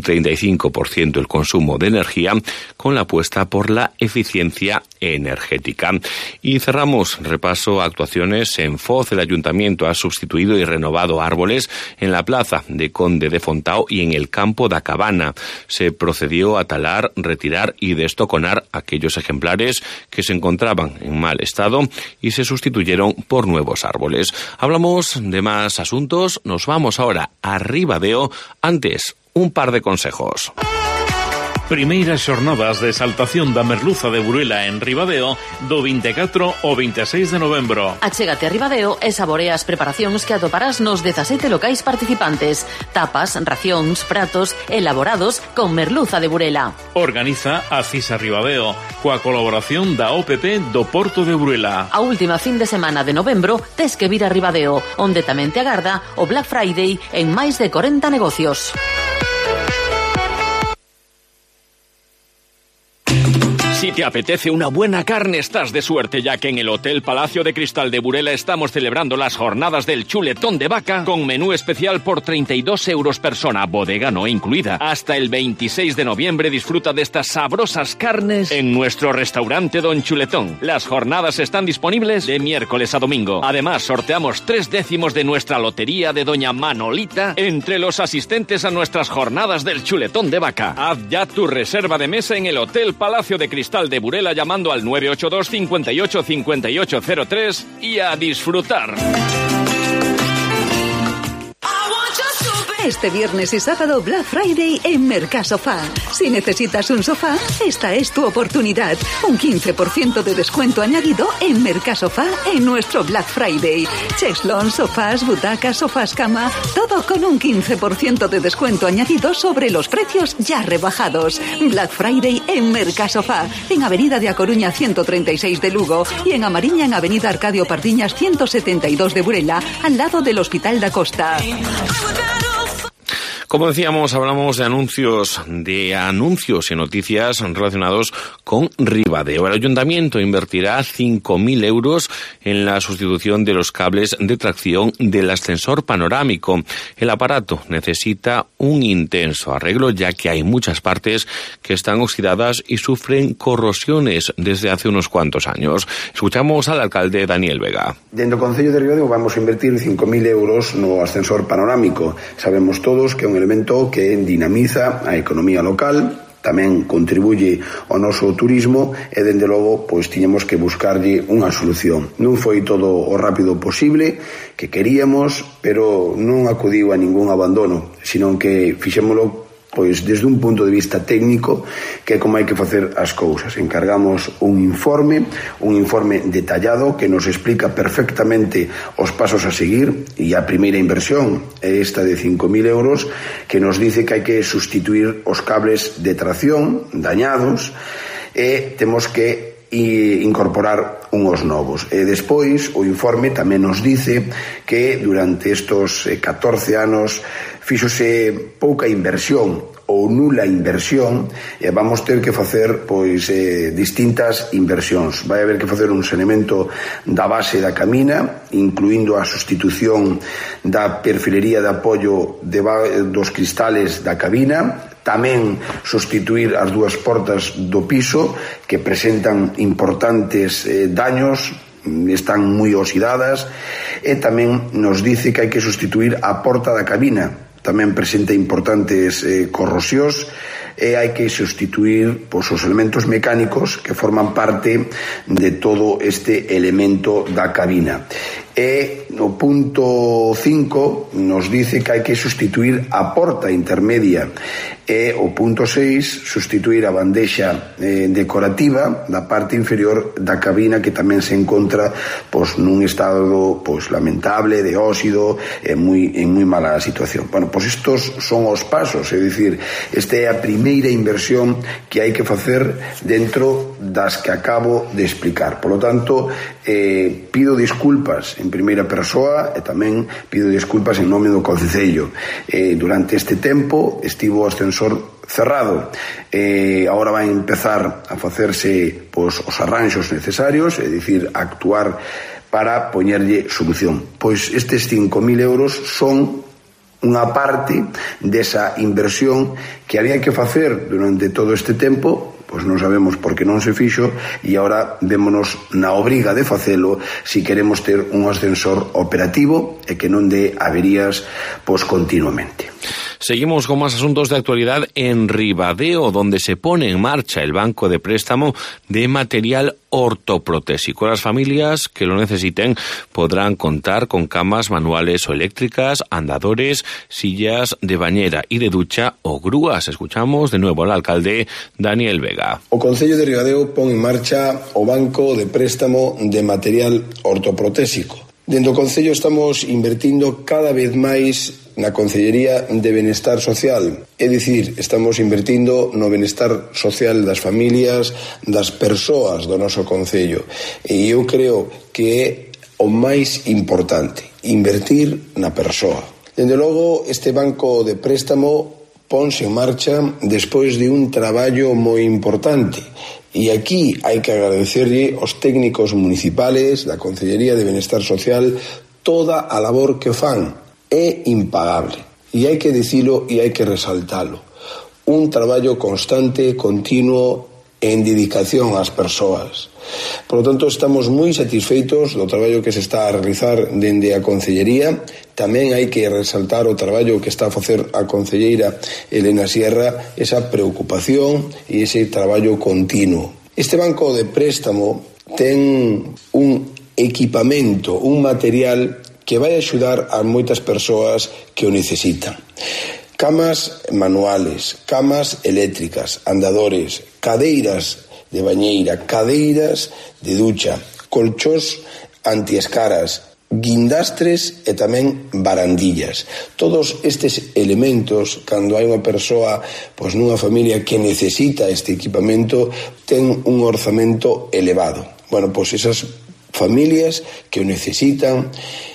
Speaker 4: 35% el consumo de energía con la apuesta por la eficiencia energética. Y cerramos repaso a actuaciones en Foz. El Ayuntamiento ha sustituido y renovado árboles en la plaza de Conde de Fontao y en el campo da Cabana. Se procedió a talar, retirar y destoconar aquellos ejemplares que se encontraban en mal estado y se sustituyeron por nuevos árboles. Hablamos de más asuntos. Nos vamos ahora a Ribadeo. Antes, un par de consejos.
Speaker 10: Primeiras xornadas de exaltación da merluza de Burela en Ribadeo do 24 ao 26 de novembro.
Speaker 1: Achégate a Ribadeo e saborea as preparacións que atoparás nos 17 locais participantes. Tapas, racións, pratos elaborados con merluza de Burela.
Speaker 10: Organiza a CISA Ribadeo coa colaboración da OPP do Porto de Burela.
Speaker 1: A última fin de semana de novembro tes que vir a Ribadeo, onde tamén te agarda o Black Friday en máis de 40 negocios.
Speaker 8: Si te apetece una buena carne, estás de suerte, ya que en el Hotel Palacio de Cristal de Burela estamos celebrando las jornadas del chuletón de vaca con menú especial por 32 euros persona, bodega no incluida. Hasta el 26 de noviembre disfruta de estas sabrosas carnes en nuestro restaurante Don Chuletón. Las jornadas están disponibles de miércoles a domingo. Además, sorteamos 3 décimos de nuestra lotería de Doña Manolita entre los asistentes a nuestras jornadas del chuletón de vaca. Haz ya tu reserva de mesa en el Hotel Palacio de Cristal de Burela llamando al 982 58 58 03 y a disfrutar.
Speaker 2: Este viernes y sábado Black Friday en Mercasofá. Si necesitas un sofá, esta es tu oportunidad. Un 15% de descuento añadido en Mercasofá en nuestro Black Friday. Cheslon, sofás, butacas, sofás cama, todo con un 15% de descuento añadido sobre los precios ya rebajados. Black Friday en Mercasofá, en Avenida de A Coruña 136 de Lugo y en Amariña en Avenida Arcadio Pardiñas 172 de Burela, al lado del Hospital da Costa.
Speaker 4: Como decíamos, hablamos de anuncios y noticias relacionados con Ribadeo. El ayuntamiento invertirá 5.000 euros en la sustitución de los cables de tracción del ascensor panorámico. El aparato necesita un intenso arreglo, ya que hay muchas partes que están oxidadas y sufren corrosiones desde hace unos cuantos años. Escuchamos al alcalde Daniel Vega.
Speaker 17: Dentro do Concello de Ribadeo vamos a invertir 5.000 euros no ascensor panorámico. Sabemos todos que é un elemento que dinamiza a economía local, tamén contribuye ao noso turismo e, dende logo, pois tiñamos que buscarlle unha solución. Non foi todo o rápido posible que queríamos, pero non acudiu a ningún abandono, senón que fixémolo pois desde un punto de vista técnico, que é como hai que facer as cousas. Encargamos un informe detallado que nos explica perfectamente os pasos a seguir, e a primeira inversión é esta de 5.000 euros, que nos dice que hai que sustituir os cables de tracción dañados e temos que incorporar unhos novos. E despois o informe tamén nos dice que durante estos 14 anos fíxose pouca inversión ou nula inversión e vamos ter que facer pois distintas inversións. Vai haber que facer un saneamento da base da cabina, incluindo a sustitución da perfilería de apoio dos cristales da cabina, tamén sustituir as dúas portas do piso que presentan importantes daños, están moi oxidadas, e tamén nos dice que hai que sustituir a porta da cabina, tamén presenta importantes corrosións, e hai que sustituir pois, os elementos mecánicos que forman parte de todo este elemento da cabina. E no punto 5 nos dice que hai que sustituir a porta intermedia, e o punto 6 sustituir a bandexa decorativa da parte inferior da cabina, que tamén se encontra pois, nun estado pois, lamentable, de óxido, en moi mala situación. Bueno, pois estos son os pasos, é dicir, esta é a primeira inversión que hai que facer dentro das que acabo de explicar. Por lo tanto, pido disculpas en primeira persoa e tamén pido disculpas en nome do Concello. Durante este tempo estivo o ascensor cerrado, agora vai empezar a facerse pois, os arranxos necesarios, é dicir, actuar para poñerlle solución. Pois estes 5.000 euros son unha parte desa inversión que había que facer durante todo este tempo, pois non sabemos por que non se fixo, e agora vémonos na obriga de facelo si queremos ter un ascensor operativo e que non dé averías pois continuamente.
Speaker 4: Seguimos con más asuntos de actualidad en Ribadeo, donde se pone en marcha el banco de préstamo de material ortoprotésico. Las familias que lo necesiten podrán contar con camas manuales o eléctricas, andadores, sillas de bañera y de ducha o grúas. Escuchamos de nuevo al alcalde Daniel Vega.
Speaker 17: O Concello de Ribadeo pon en marcha o banco de préstamo de material ortoprotésico. Dentro do Concello estamos invertindo cada vez máis na Concellería de Benestar Social. É dicir, estamos invertindo no benestar social das familias, das persoas do noso Concello. E eu creo que é o máis importante, invertir na persoa. Dende logo, este banco de préstamo ponse en marcha despois de un traballo moi importante. E aquí hai que agradecerlle aos técnicos municipales da Consellería de Benestar Social toda a labor que fan. É impagable. E hai que dicilo e hai que resaltalo. Un traballo constante, continuo, en dedicación ás persoas. Por lo tanto, estamos moi satisfeitos do traballo que se está a realizar dende a Consellería. Tamén hai que resaltar o traballo que está a facer a concelleira Elena Sierra, esa preocupación e ese traballo continuo. Este banco de préstamo ten un equipamento, un material que vai axudar a moitas persoas que o necesitan. Camas manuales, camas eléctricas, andadores, cadeiras de bañeira, cadeiras de ducha, colchós antiescaras, guindastres e tamén barandillas. Todos estes elementos, cando hai unha persoa nunha familia que necesita este equipamento, ten un orzamento elevado. Bueno, esas familias que o necesitan,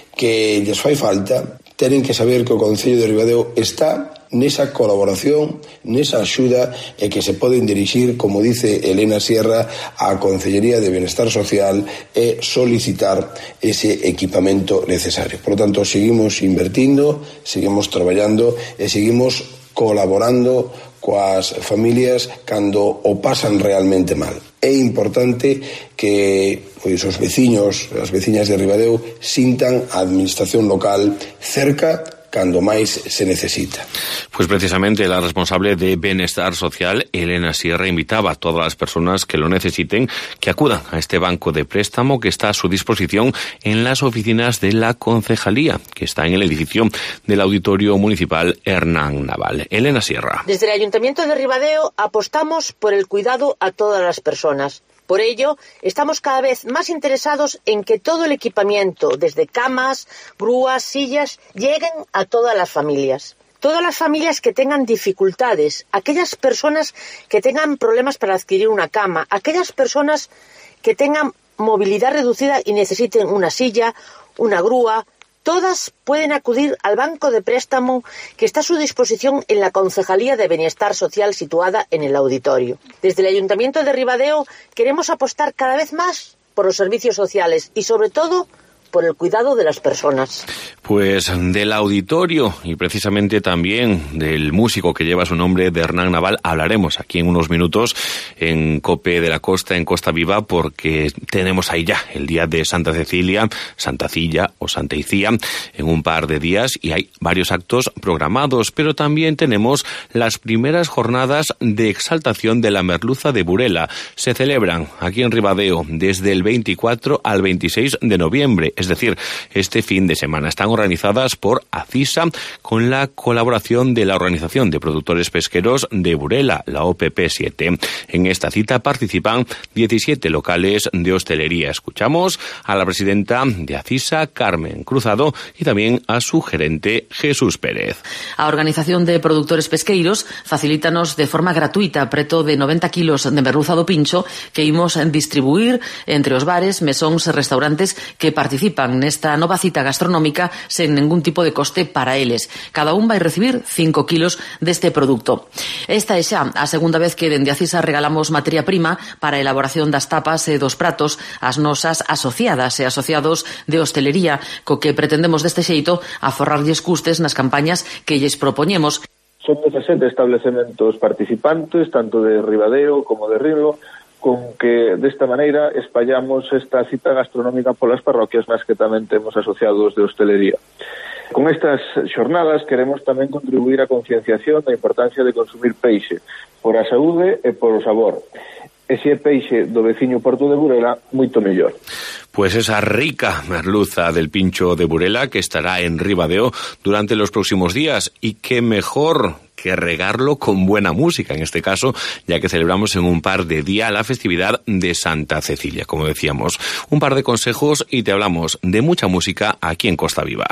Speaker 17: que lles fai falta, tenen que saber que o Concello de Ribadeo está nesa colaboración, nesa axuda e que se poden dirixir, como dice Elena Sierra, á Concellería de Benestar Social e solicitar ese equipamento necesario. Por lo tanto, seguimos invertindo, seguimos traballando e seguimos colaborando coas familias cando o pasan realmente mal. É importante que os veciños, as veciñas de Ribadeo sintan a administración local cerca cando máis se necesita.
Speaker 4: Pues precisamente la responsable de Bienestar Social, Elena Sierra, invitaba a todas las personas que lo necesiten que acudan a este banco de préstamo que está a su disposición en las oficinas de la concejalía, que está en el edificio del Auditorio Municipal Hernán Naval. Elena Sierra.
Speaker 18: Desde el Ayuntamiento de Ribadeo apostamos por el cuidado a todas las personas. Por ello, estamos cada vez más interesados en que todo el equipamiento, desde camas, grúas, sillas, lleguen a todas las familias. Todas las familias que tengan dificultades, aquellas personas que tengan problemas para adquirir una cama, aquellas personas que tengan movilidad reducida y necesiten una silla, una grúa, todas pueden acudir al banco de préstamo que está a su disposición en la Concejalía de Bienestar Social situada en el auditorio. Desde el Ayuntamiento de Ribadeo queremos apostar cada vez más por los servicios sociales y sobre todo por el cuidado de las personas.
Speaker 4: Pues del auditorio y precisamente también del músico que lleva su nombre, de Hernán Naval, hablaremos aquí en unos minutos en COPE de la Costa, en Costa Viva, porque tenemos ahí ya el día de Santa Cecilia, Santa Cilla o Santa Icía en un par de días y hay varios actos programados, pero también tenemos las primeras jornadas de exaltación de la merluza de Burela. Se celebran aquí en Ribadeo desde el 24 al 26 de noviembre. Es decir, este fin de semana. Están organizadas por ACISA con la colaboración de la Organización de Productores Pesqueros de Burela, la OPP7. En esta cita participan 17 locales de hostelería. Escuchamos a la presidenta de ACISA, Carmen Cruzado, y también a su gerente, Jesús Pérez.
Speaker 19: A Organización de Produtores Pesqueiros facilítanos de forma gratuita preto de 90 kilos de merluza do pincho que imos distribuir entre os bares, mesóns e restaurantes que participan nesta nova cita gastronómica sen ningún tipo de coste para eles. Cada un vai recibir 5 kilos deste produto. Esta é xa a segunda vez que dende ACISA regalamos materia prima para a elaboración das tapas e dos pratos ás nosas asociadas e asociados de hostelería, co que pretendemos deste xeito aforrarlles custes nas campañas que lles propoñemos.
Speaker 20: Son 17 establecementos participantes, tanto de Ribadeo como de Rinlo, con que desta maneira espallamos esta cita gastronómica polas parroquias nas que tamén temos asociados de hostelería. Con estas xornadas queremos tamén contribuir á concienciación da importancia de consumir peixe por a saúde e por o sabor. E se é peixe do veciño Porto de Burela, moito mellor.
Speaker 4: Pues esa rica merluza del pincho de Burela que estará en Ribadeo durante los próximos días, y qué mejor que regarlo con buena música, en este caso, ya que celebramos en un par de días la festividad de Santa Cecilia, como decíamos. Un par de consejos y te hablamos de mucha música aquí en Costa Viva.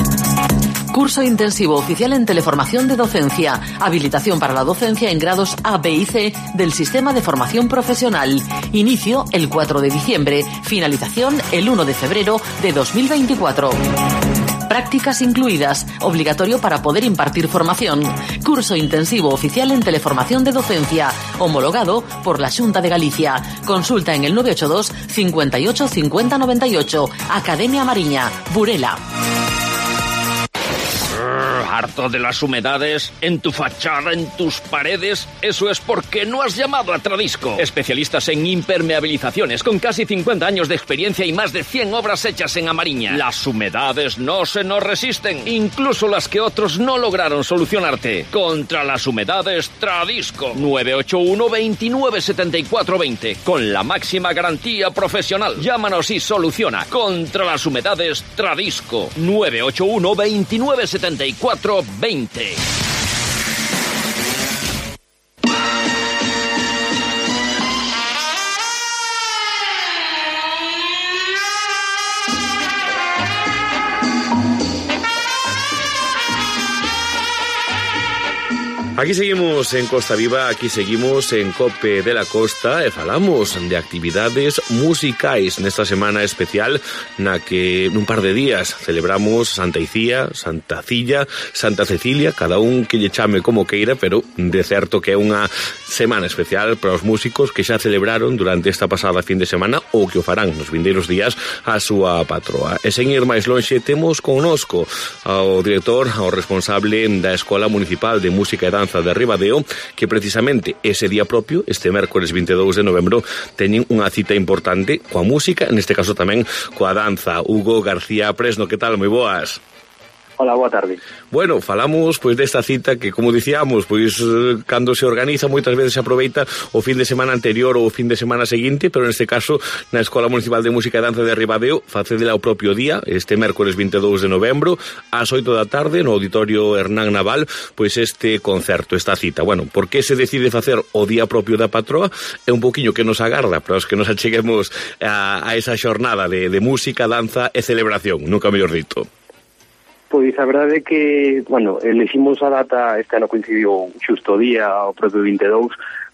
Speaker 19: Curso intensivo oficial en teleformación de docencia. Habilitación para la docencia en grados A, B y C del Sistema de Formación Profesional. Inicio el 4 de diciembre. Finalización el 1 de febrero de 2024. prácticas incluidas, obligatorio para poder impartir formación. Curso intensivo oficial en teleformación de docencia, homologado por la Xunta de Galicia. Consulta en el 982 58 50 98. Academia Mariña, Burela.
Speaker 8: ¿Harto de las humedades en tu fachada, en tus paredes? Eso es porque no has llamado a Tradisco. Especialistas en impermeabilizaciones con casi 50 años de experiencia y más de 100 obras hechas en Amariña. Las humedades no se nos resisten, incluso las que otros no lograron solucionarte. Contra las humedades, Tradisco. 981 29 74 20. Con la máxima garantía profesional. Llámanos y soluciona. Contra las humedades, Tradisco. 981 29 74 20.
Speaker 4: Aquí seguimos en Costa Viva, aquí seguimos en Cope de la Costa e falamos de actividades musicais nesta semana especial na que nun par de días celebramos Santa Icía, Santa Cilla, Santa Cecilia, cada un que lle chame como queira, pero de certo que é unha semana especial para os músicos que xa celebraron durante esta pasada fin de semana ou que o farán nos vindeiros días a súa patroa. E sen ir máis lonxe, temos connosco ao director, ao responsable da Escola Municipal de Música e Danza de Ribadeo, que precisamente ese día propio, este mércores 22 de novembro, teñen unha cita importante coa música, neste caso tamén coa danza. Hugo García Presno, que tal? Moi boas.
Speaker 21: Hola, boa tarde.
Speaker 4: Bueno, falamos pois desta cita que, como dicíamos, pois cando se organiza moitas veces se aproveita o fin de semana anterior ou o fin de semana seguinte, pero neste caso na Escola Municipal de Música e Danza de Ribadeo facedela o propio día, este mércores 22 de novembro, ás 8 da tarde no Auditorio Hernán Naval, pois este concerto, esta cita. Bueno, por que se decide facer o día propio da patroa? É un poquinho que nos agarda para os que nos acheguemos a esa xornada de música, danza e celebración, nunca mellor dito.
Speaker 21: Pois a verdade é que, bueno, elegimos a data, este ano coincidiu xusto o día, o propio 22,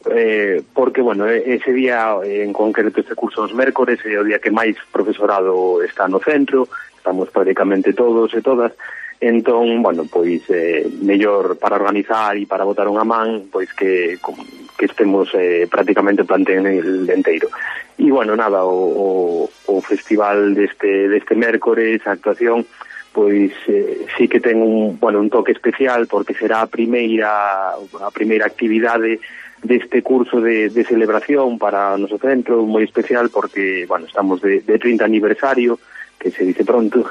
Speaker 21: porque, bueno, ese día en concreto este curso os mércores é o día que máis profesorado está no centro, estamos prácticamente todos e todas, entón, bueno, pois mellor para organizar e para botar unha man, pois que estemos prácticamente planteen el enteiro. E, bueno, nada, o festival deste mércores, a actuación, pois sí que ten un toque especial porque será a primeira actividade deste curso de celebración para o noso centro, moi especial porque, bueno, estamos de 30 aniversario, que se dice pronto,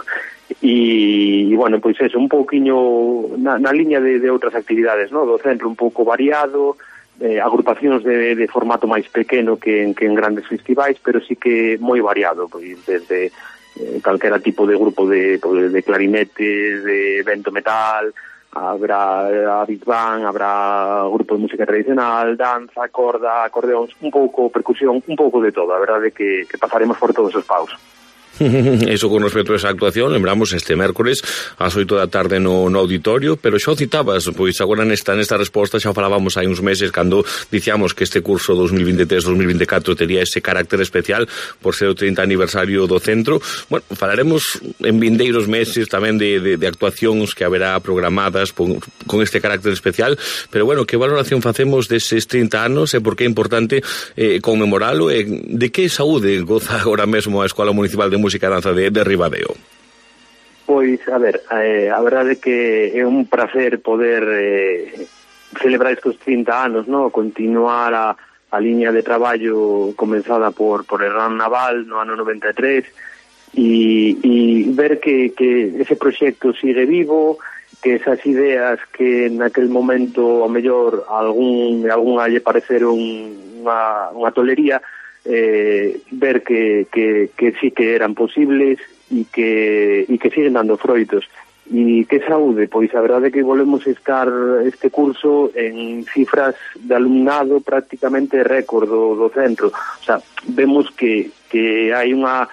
Speaker 21: e bueno, pois é un pouquiño na liña de outras actividades, no, do centro, un pouco variado, agrupacións de formato máis pequeno que en grandes festivais, pero sí que moi variado, pois desde calquera tipo de grupo de clarinetes, de vento metal, habrá a Big Bang, habrá grupo de música tradicional, danza, corda, acordeóns, un pouco percusión, un pouco de todo. A verdade é que pasaremos por todos os paus.
Speaker 4: Eso con respecto a esa actuación, lembramos este mércores ás 8 da tarde no auditorio, pero xa o citabas, pois agora nesta resposta xa falábamos hai uns meses cando dicíamos que este curso 2023-2024 tería ese carácter especial por ser o 30 aniversario do centro. Bueno, falaremos en vindeiros meses tamén de actuacións que haberá programadas con este carácter especial, pero bueno, que valoración facemos deses 30 anos e por que é importante conmemoralo e de que saúde goza agora mesmo a Escola Municipal de Música e Danza de Ribadeo?
Speaker 21: Pois, a ver, a verdade é que é un placer poder celebrar estes 30 anos, no? Continuar a liña de traballo comenzada por Hernán Naval no ano 93 e ver que ese proxecto sigue vivo, que esas ideas que naquel momento, ao mellor, algunha lle pareceron unha tolería, ver que sí que eran posibles e que siguen dando froitos. E que saúde, pois a verdade é que volvemos estar este curso en cifras de alumnado prácticamente récord do centro. O sea, vemos que hai unha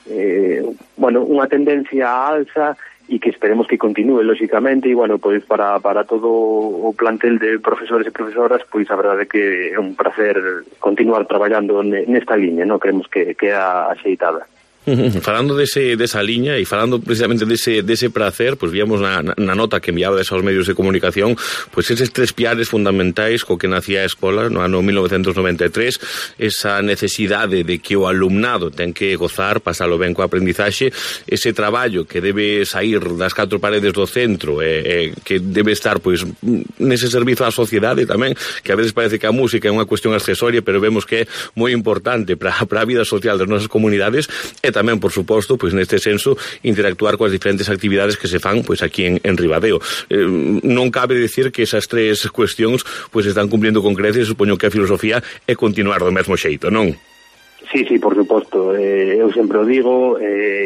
Speaker 21: tendencia á alza e que esperemos que continúe, lóxicamente, e, bueno, pois para todo o plantel de profesores e profesoras, pois a verdade é que é un placer continuar traballando nesta liña, non? Creemos que é axeitada.
Speaker 4: Falando desa liña e falando precisamente dese prazer, pois víamos na nota que enviaba aos medios de comunicación, pois eses tres piares fundamentais co que nacía a escola no ano 1993, esa necesidade de que o alumnado ten que gozar, pasalo ben coa aprendizaxe, ese traballo que debe sair das catro paredes do centro, que debe estar pois nese servizo á sociedade tamén, que a veces parece que a música é unha cuestión accesoria, pero vemos que é moi importante para a vida social das nosas comunidades, e tamén, por suposto, pois neste senso, interactuar coas diferentes actividades que se fan pois aquí en Ribadeo. Non cabe dicir que esas tres cuestións pois están cumpliendo con creces, supoño que a filosofía é continuar do mesmo xeito, non?
Speaker 21: Sí, por suposto. Eu sempre o digo,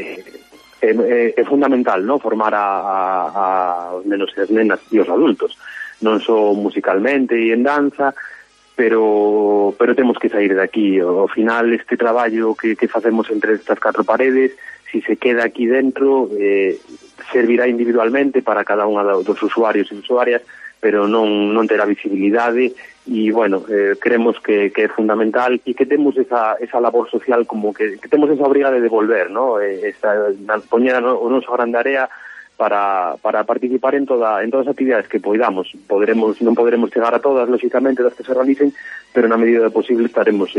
Speaker 21: é fundamental, non, formar aos nenos e as nenas e os adultos, non só musicalmente e en danza, pero temos que sair de aquí. Ao final, este traballo que facemos entre estas catro paredes, si se queda aquí dentro, servirá individualmente para cada unha dos usuarios e usuarias, pero non terá visibilidade, e, bueno, creemos que é fundamental e que temos esa labor social, como que temos esa obriga de devolver, ¿no? Poñer o noso grande área para participar en todas as actividades que poidamos. Non poderemos chegar a todas, lógicamente, das que se realicen, pero na medida do posible estaremos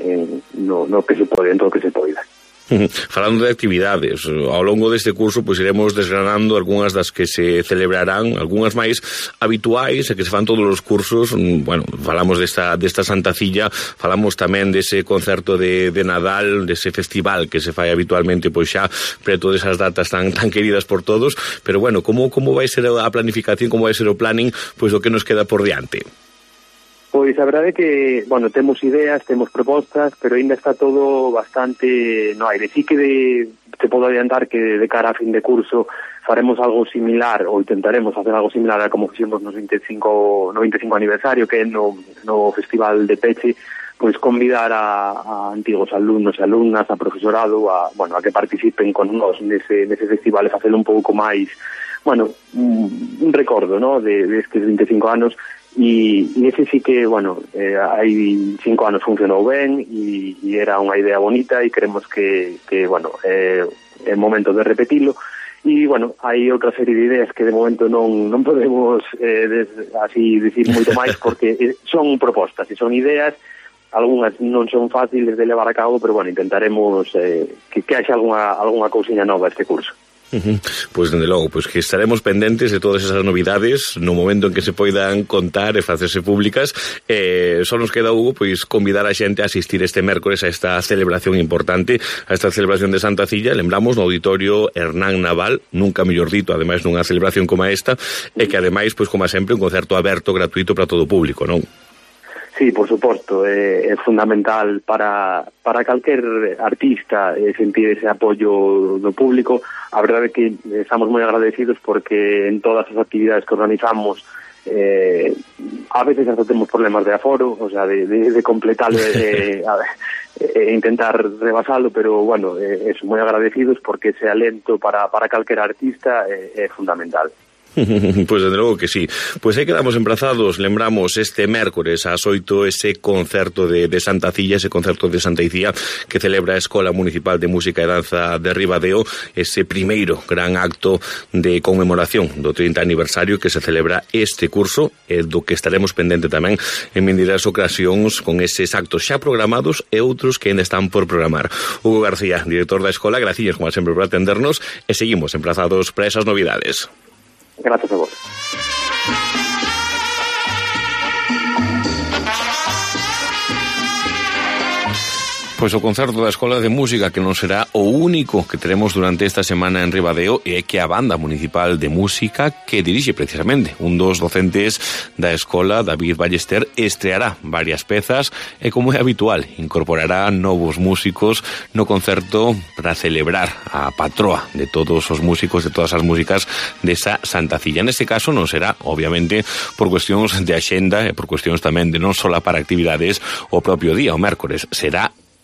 Speaker 21: no que se pode, en todo o que se poida.
Speaker 4: Falando de actividades, ao longo deste curso pois iremos desgranando algunhas das que se celebrarán, algunhas máis habituais e que se fan todos os cursos. Bueno, falamos desta Santa Cilla, falamos tamén dese concerto de Nadal, dese festival que se fai habitualmente pois xa preto desas datas tan queridas por todos, pero bueno, como vai ser a planificación, como vai ser o planning, pois o que nos queda por diante?
Speaker 21: Pois a verdade é que, bueno, temos ideas, temos propostas, pero ainda está todo bastante no aire. Sí que te podo adiantar que de cara a fin de curso faremos algo similar, ou intentaremos facer algo similar a como fixemos no 25 aniversario, que é no Festival de Peche, pois convidar a antigos alumnos e alumnas, a profesorado, a que participen con nós nese festival e facelo un pouco máis, bueno, un recordo, ¿no?, de estes 25 anos. E ese sí que, bueno, hai 5 anos funcionou ben e era unha idea bonita e creemos que bueno, é momento de repetilo. E, bueno, hai outra serie de ideas que de momento non podemos así dicir moito máis, porque son propostas e son ideas, algunhas non son fáciles de levar a cabo, pero, bueno, intentaremos que haxa algunha cousiña nova este curso.
Speaker 4: Pois, dende logo, pois que estaremos pendentes de todas esas novidades no momento en que se poidan contar e facerse públicas. Só nos queda, Hugo, pois convidar a xente a asistir este mércores a esta celebración importante, a esta celebración de Santa Cilla. Lembramos no Auditorio Hernán Naval, nunca mellor dito, ademais nunha celebración como esta, e que ademais, pois como sempre, un concerto aberto, gratuito para todo o público, non?
Speaker 21: Sí, por suposto, é fundamental para calquer artista sentir ese apoio do público. A verdade é que estamos moi agradecidos porque en todas as actividades que organizamos a veces hasta temos problemas de aforo, o sea, de completalo e intentar rebasalo, pero, bueno, moi agradecidos porque ese alento para calquer artista é fundamental.
Speaker 4: Pois, desde logo que sí. Pois aí quedamos emprazados. Lembramos este mércores ás 8 ese concerto de Santa Cilla, ese concerto de Santa Icía que celebra a Escola Municipal de Música e Danza de Ribadeo, ese primeiro gran acto de conmemoración do 30 aniversario que se celebra este curso, e do que estaremos pendente tamén en vindeiras ocasións con eses actos xa programados e outros que ainda están por programar. Hugo García, director da Escola, gracias como sempre por atendernos e seguimos emprazados para esas novidades.
Speaker 21: Gracias a vos.
Speaker 4: Pois o concerto da Escola de Música, que non será o único que teremos durante esta semana en Ribadeo, e que a Banda Municipal de Música, que dirixe precisamente un dos docentes da Escola, David Ballester, estreará varias pezas e, como é habitual, incorporará novos músicos no concerto para celebrar a patroa de todos os músicos, de todas as músicas desa Santa Cilla. Neste caso non será, obviamente, por cuestións de axenda e por cuestións tamén de non só para actividades o propio día, o mércores, será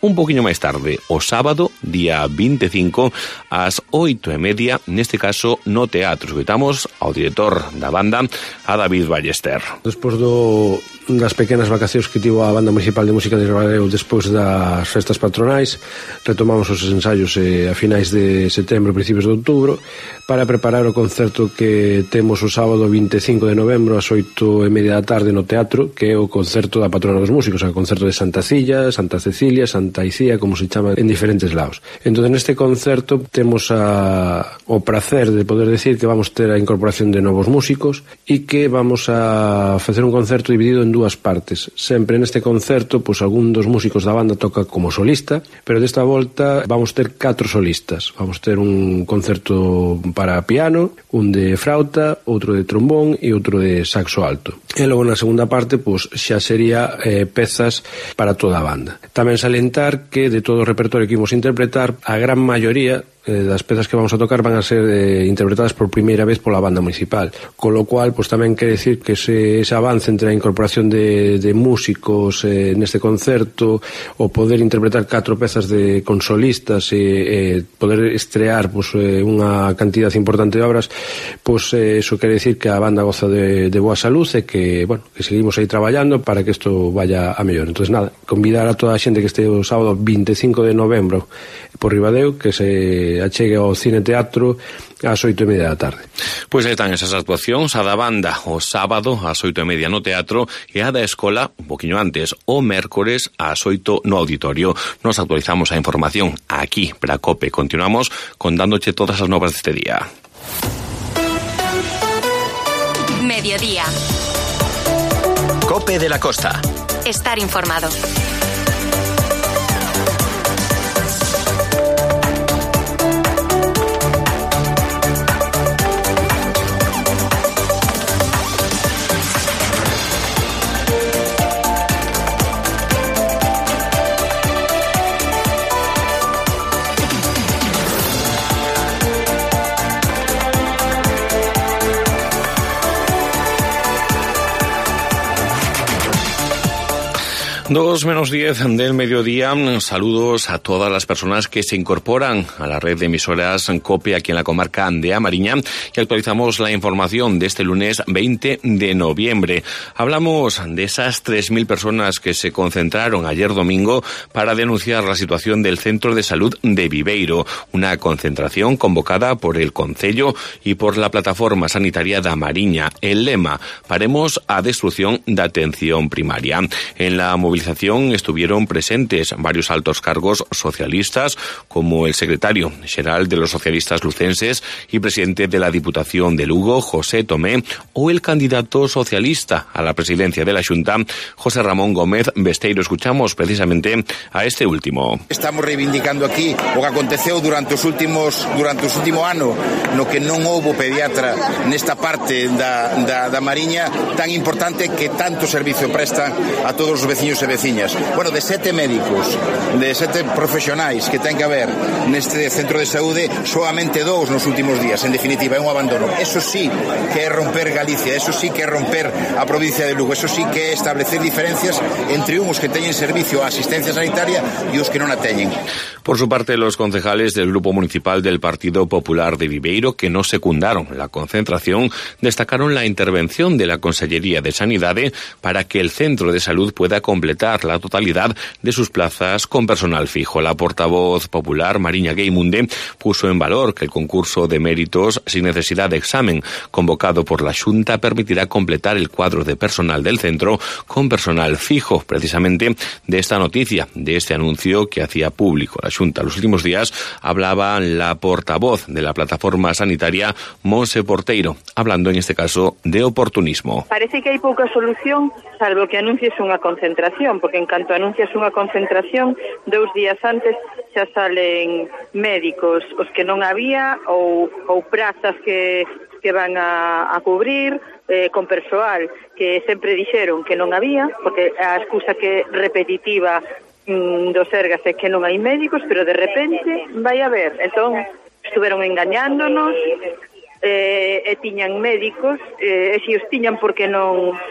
Speaker 4: un poquinho máis tarde, o sábado, día 25, ás 8:30, neste caso no teatro. Escoitamos ao director da banda, a David Ballester.
Speaker 3: Despois das pequenas vacacións que tivo a Banda Municipal de Música de Ribadeo despois das festas patronais, retomamos os ensaios a finais de setembro, principios de outubro, para preparar o concerto que temos o sábado 25 de novembro ás 8:30 da tarde no teatro, que é o concerto da patrona dos músicos, o concerto de Santa Cilla, Santa Cecilia, Santa Icía, como se chama en diferentes lados. Entón, neste concerto temos o prazer de poder decir que vamos ter a incorporación de novos músicos e que vamos a facer un concerto dividido en dúas partes. Sempre neste concerto, pois algún dos músicos da banda toca como solista, pero desta volta vamos ter 4 solistas. Vamos ter un concerto para piano, un de frauta, outro de trombón e outro de saxo alto. E logo na segunda parte, pois xa sería pezas para toda a banda. Tamén salientar que de todo o repertorio que imos interpretar, a gran maioría das pezas que vamos a tocar van a ser interpretadas por primeira vez pola banda municipal, con lo cual pues tamén quere decir que ese avance entre a incorporación de músicos neste concerto, o poder interpretar 4 pezas con solistas e poder estrear pues, unha cantidad importante de obras, pues eso quere decir que a banda goza de boa salud e que, bueno, que seguimos aí traballando para que isto vaya a mellor. Entonces nada, convidar a toda a xente que este o sábado 25 de novembro por Ribadeo que se achegue ao Cine Teatro ás 8:30 da tarde.
Speaker 4: Pois aí están esas actuacións, a da banda o sábado ás 8:30 no teatro e a da escola un poquinho antes, o mércores ás 8 no auditorio. Nos actualizamos a información aquí para COPE. Continuamos contándoche todas as novas deste día.
Speaker 22: Mediodía.
Speaker 23: COPE de la Costa.
Speaker 22: Estar informado.
Speaker 4: Dos menos 10 del mediodía. Saludos a todas las personas que se incorporan a la red de emisoras COPE aquí en la comarca de A Mariña y actualizamos la información de este lunes 20 de noviembre. Hablamos de esas 3.000 personas que se concentraron ayer domingo para denunciar la situación del Centro de Salud de Viveiro, una concentración convocada por el Concello y por la Plataforma Sanitaria da Mariña. El lema: paremos a destrucción da atención primaria. En la movilización estuvieron presentes varios altos cargos socialistas, como el secretario xeral de los socialistas lucenses y presidente de la Diputación de Lugo, José Tomé, o el candidato socialista a la presidencia de la Xunta, José Ramón Gómez Besteiro. Escuchamos precisamente a este último.
Speaker 5: Estamos reivindicando aquí o que aconteceu durante os último ano no que non houbo pediatra nesta parte da Mariña tan importante que tanto servicio presta a todos os veciños e veciñas. Bueno, de 7 médicos, de 7 profesionais que ten que haber neste centro de saúde, solamente 2 nos últimos días. En definitiva, é un abandono. Eso sí que é romper Galicia, eso sí que é romper a provincia de Lugo, eso sí que é establecer diferencias entre uns que teñen servicio a asistencia sanitaria e os que non a teñen.
Speaker 4: Por su parte, los concejales del Grupo Municipal del Partido Popular de Viveiro, que no secundaron la concentración, destacaron la intervención de la Consellería de Sanidade para que el centro de salud pueda completar la totalidad de sus plazas con personal fijo. La portavoz popular, Mariña Geimunde, puso en valor que el concurso de méritos sin necesidad de examen convocado por la Xunta permitirá completar el cuadro de personal del centro con personal fijo. Precisamente de esta noticia, de este anuncio que hacía público la Xunta los últimos días, hablaba la portavoz de la Plataforma Sanitaria, Monse Porteiro, hablando en este caso de oportunismo.
Speaker 11: Parece que hai pouca solución, salvo que anuncies unha concentración, porque en canto anuncias unha concentración, 2 días antes xa salen médicos, os que non había, ou prazas que van a cubrir, con persoal que sempre dixeron que non había, porque a excusa que repetitiva do Sergas é que non hai médicos, pero de repente vai haber. Entón, estuveron engañándonos, e tiñan médicos, e se os tiñan porque non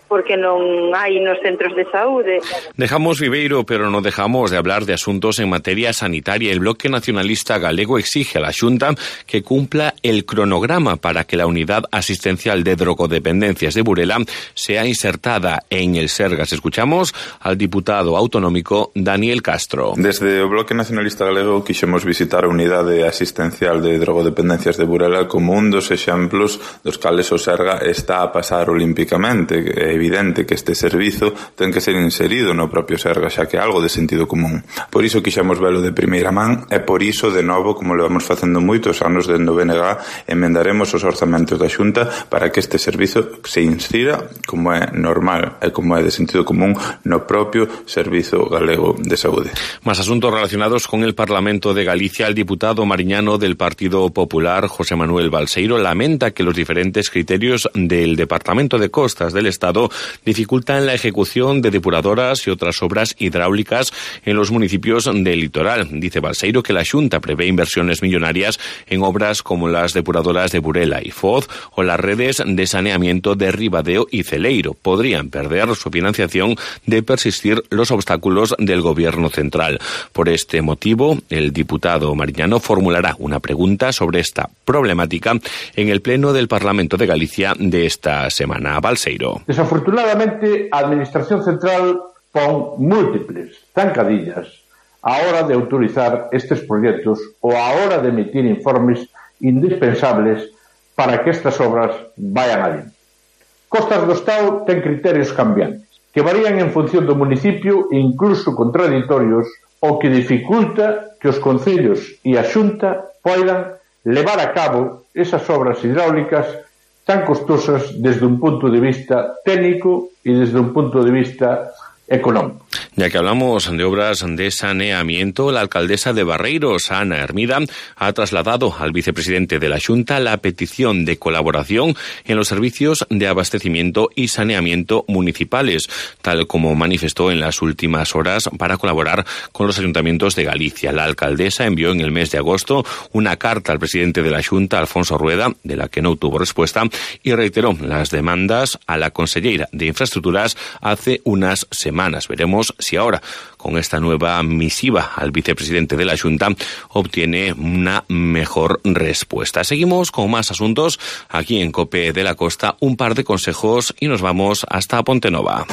Speaker 11: porque non hai nos centros de saúde.
Speaker 4: Dejamos Viveiro, pero no dejamos de hablar de asuntos en materia sanitaria. El Bloque Nacionalista Galego exige a la Xunta que cumpla el cronograma para que la unidad asistencial de drogodependencias de Burela sea insertada en el Sergas. Escuchamos al diputado autonómico Daniel Castro.
Speaker 15: Desde o Bloque Nacionalista Galego quixemos visitar a unidade asistencial de drogodependencias de Burela como un dos exemplos dos cales o Serga está a pasar olímpicamente. É evidente que este servizo ten que ser inserido no propio Serga, xa que é algo de sentido común. Por iso quixemos velo de primeira man e por iso, de novo, como lo vamos facendo moitos anos dende o BNG, emendaremos os orzamentos da Xunta para que este servizo se insira como é normal e como é de sentido común no propio Servizo Galego de Saúde.
Speaker 4: Más asuntos relacionados con el Parlamento de Galicia. El diputado mariñano del Partido Popular, José Manuel Balseiro, lamenta que los diferentes criterios del Departamento de Costas del Estado dificultan la ejecución de depuradoras y otras obras hidráulicas en los municipios del litoral. Dice Balseiro que la Xunta prevé inversiones millonarias en obras como las depuradoras de Burela y Foz o las redes de saneamiento de Ribadeo y Celeiro. Podrían perder su financiación de persistir los obstáculos del Gobierno central. Por este motivo, el diputado mariñano formulará una pregunta sobre esta problemática en el Pleno del Parlamento de Galicia de esta semana. Balseiro.
Speaker 16: Desafortunadamente, a Administración Central pon múltiples zancadillas a hora de autorizar estes proxectos ou a hora de emitir informes indispensables para que estas obras vayan adiante. Costas do Estado ten criterios cambiantes, que varían en función do municipio e incluso contraditorios, o que dificulta que os concellos e a Xunta poidan levar a cabo esas obras hidráulicas tan costosas desde un punto de vista técnico y desde un punto de vista económico.
Speaker 4: Ya que hablamos de obras de saneamiento, la alcaldesa de Barreiros, Ana Hermida, ha trasladado al vicepresidente de la Xunta la petición de colaboración en los servicios de abastecimiento y saneamiento municipales, tal como manifestó en las últimas horas para colaborar con los ayuntamientos de Galicia. La alcaldesa envió en el mes de agosto una carta al presidente de la Xunta, Alfonso Rueda, de la que no obtuvo respuesta, y reiteró las demandas a la consellera de Infraestructuras hace unas semanas. Veremos si ahora, con esta nueva misiva al vicepresidente de la Xunta, obtiene una mejor respuesta. Seguimos con más asuntos aquí en COPE de la Costa, un par de consejos y nos vamos hasta Pontenova.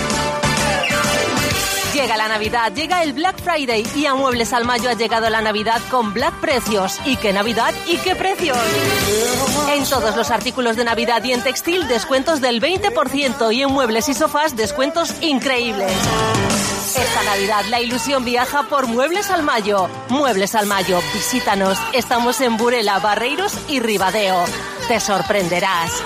Speaker 6: Llega la Navidad, llega el Black Friday y a Muebles al Mayo ha llegado la Navidad con Black Precios. ¿Y qué Navidad y qué precios? En todos los artículos de Navidad y en textil descuentos del 20% y en muebles y sofás descuentos increíbles. Esta Navidad la ilusión viaja por Muebles al Mayo. Muebles al Mayo, visítanos. Estamos en Burela, Barreiros y Ribadeo. Te sorprenderás.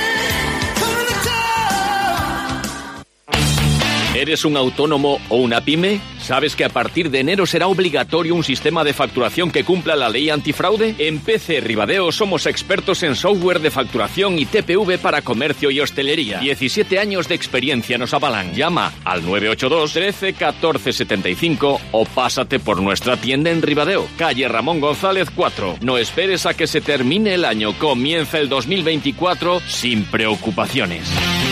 Speaker 7: ¿Eres un autónomo o una pyme? ¿Sabes que a partir de enero será obligatorio un sistema de facturación que cumpla la ley antifraude? En PC Ribadeo somos expertos en software de facturación y TPV para comercio y hostelería. 17 años de experiencia nos avalan. Llama al 982 13 14 75 o pásate por nuestra tienda en Ribadeo, calle Ramón González 4. No esperes a que se termine el año. Comienza el 2024 sin preocupaciones.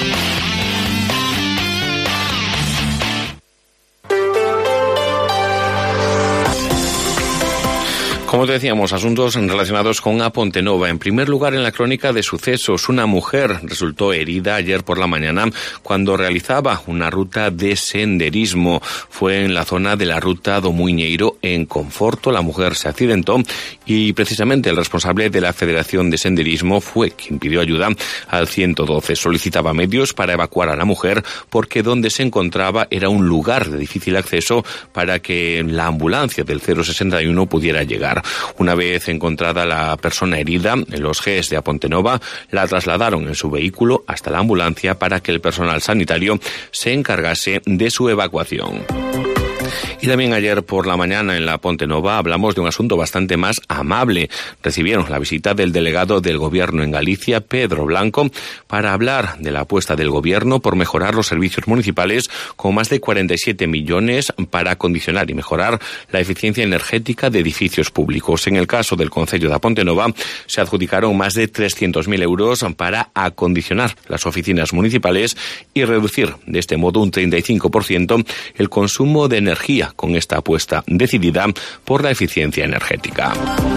Speaker 4: Como te decíamos, asuntos relacionados con Pontenova. En primer lugar, en la crónica de sucesos, una mujer resultó herida ayer por la mañana cuando realizaba una ruta de senderismo. Fue en la zona de la ruta do Muiñeiro, en Conforto. La mujer se accidentó y precisamente el responsable de la Federación de Senderismo fue quien pidió ayuda al 112. Solicitaba medios para evacuar a la mujer porque donde se encontraba era un lugar de difícil acceso para que la ambulancia del 061 pudiera llegar. Una vez encontrada la persona herida, los GES de Pontenova la trasladaron en su vehículo hasta la ambulancia para que el personal sanitario se encargase de su evacuación. Y también ayer por la mañana en la Ponte Nova hablamos de un asunto bastante más amable. Recibieron la visita del delegado del Gobierno en Galicia, Pedro Blanco, para hablar de la apuesta del Gobierno por mejorar los servicios municipales con más de 47 millones para acondicionar y mejorar la eficiencia energética de edificios públicos. En el caso del Concello da Ponte Nova se adjudicaron más de 300.000 euros para acondicionar las oficinas municipales y reducir de este modo un 35% el consumo de energía, con esta apuesta decidida por la eficiencia energética.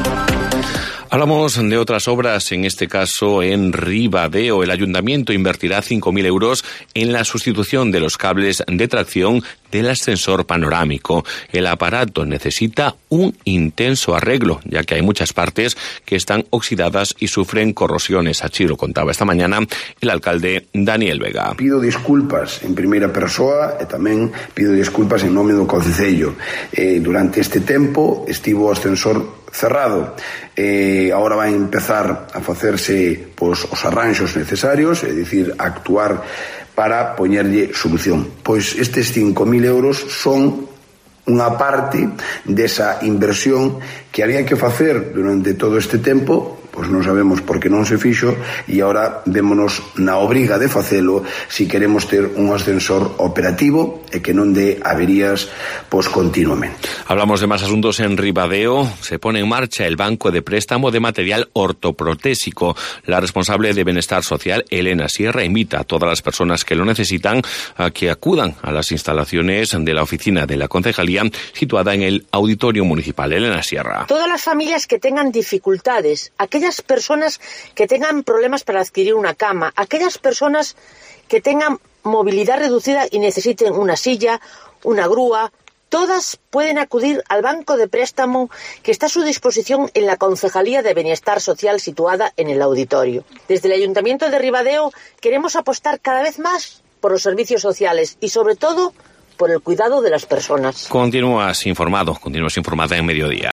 Speaker 4: Hablamos de otras obras, en este caso en Ribadeo. El Ayuntamiento invertirá 5.000 euros en la sustitución de los cables de tracción del ascensor panorámico. El aparato necesita un intenso arreglo, ya que hay muchas partes que están oxidadas y sufren corrosiones. Así lo contaba esta mañana el alcalde Daniel Vega.
Speaker 17: Pido disculpas en primeira persoa e tamén pido disculpas en nome do Concello. Durante este tempo estivo o ascensor cerrado. Ahora vai empezar a facerse os arranxos necesarios, é dicir, a actuar para poñerlle solución. Pois estes 5.000 euros son unha parte desa inversión que había que facer durante todo este tempo, pois non sabemos por que non se fixo e agora vémonos na obriga de facelo si queremos ter un ascensor operativo e que non dé averías continuamente.
Speaker 4: Hablamos de más asuntos en Ribadeo. Se pone en marcha el banco de préstamo de material ortoprotésico. La responsable de Bienestar Social, Elena Sierra, invita a todas las personas que lo necesitan a que acudan a las instalaciones de la oficina de la concejalía situada en el Auditorio Municipal. Elena Sierra.
Speaker 18: Todas las familias que tengan dificultades, aquellas personas que tengan problemas para adquirir una cama, aquellas personas que tengan movilidad reducida y necesiten una silla, una grúa, todas pueden acudir al banco de préstamo que está a su disposición en la Concejalía de Bienestar Social situada en el auditorio. Desde el Ayuntamiento de Ribadeo queremos apostar cada vez más por los servicios sociales y sobre todo por el cuidado de las personas.
Speaker 4: Continúas informada en Mediodía.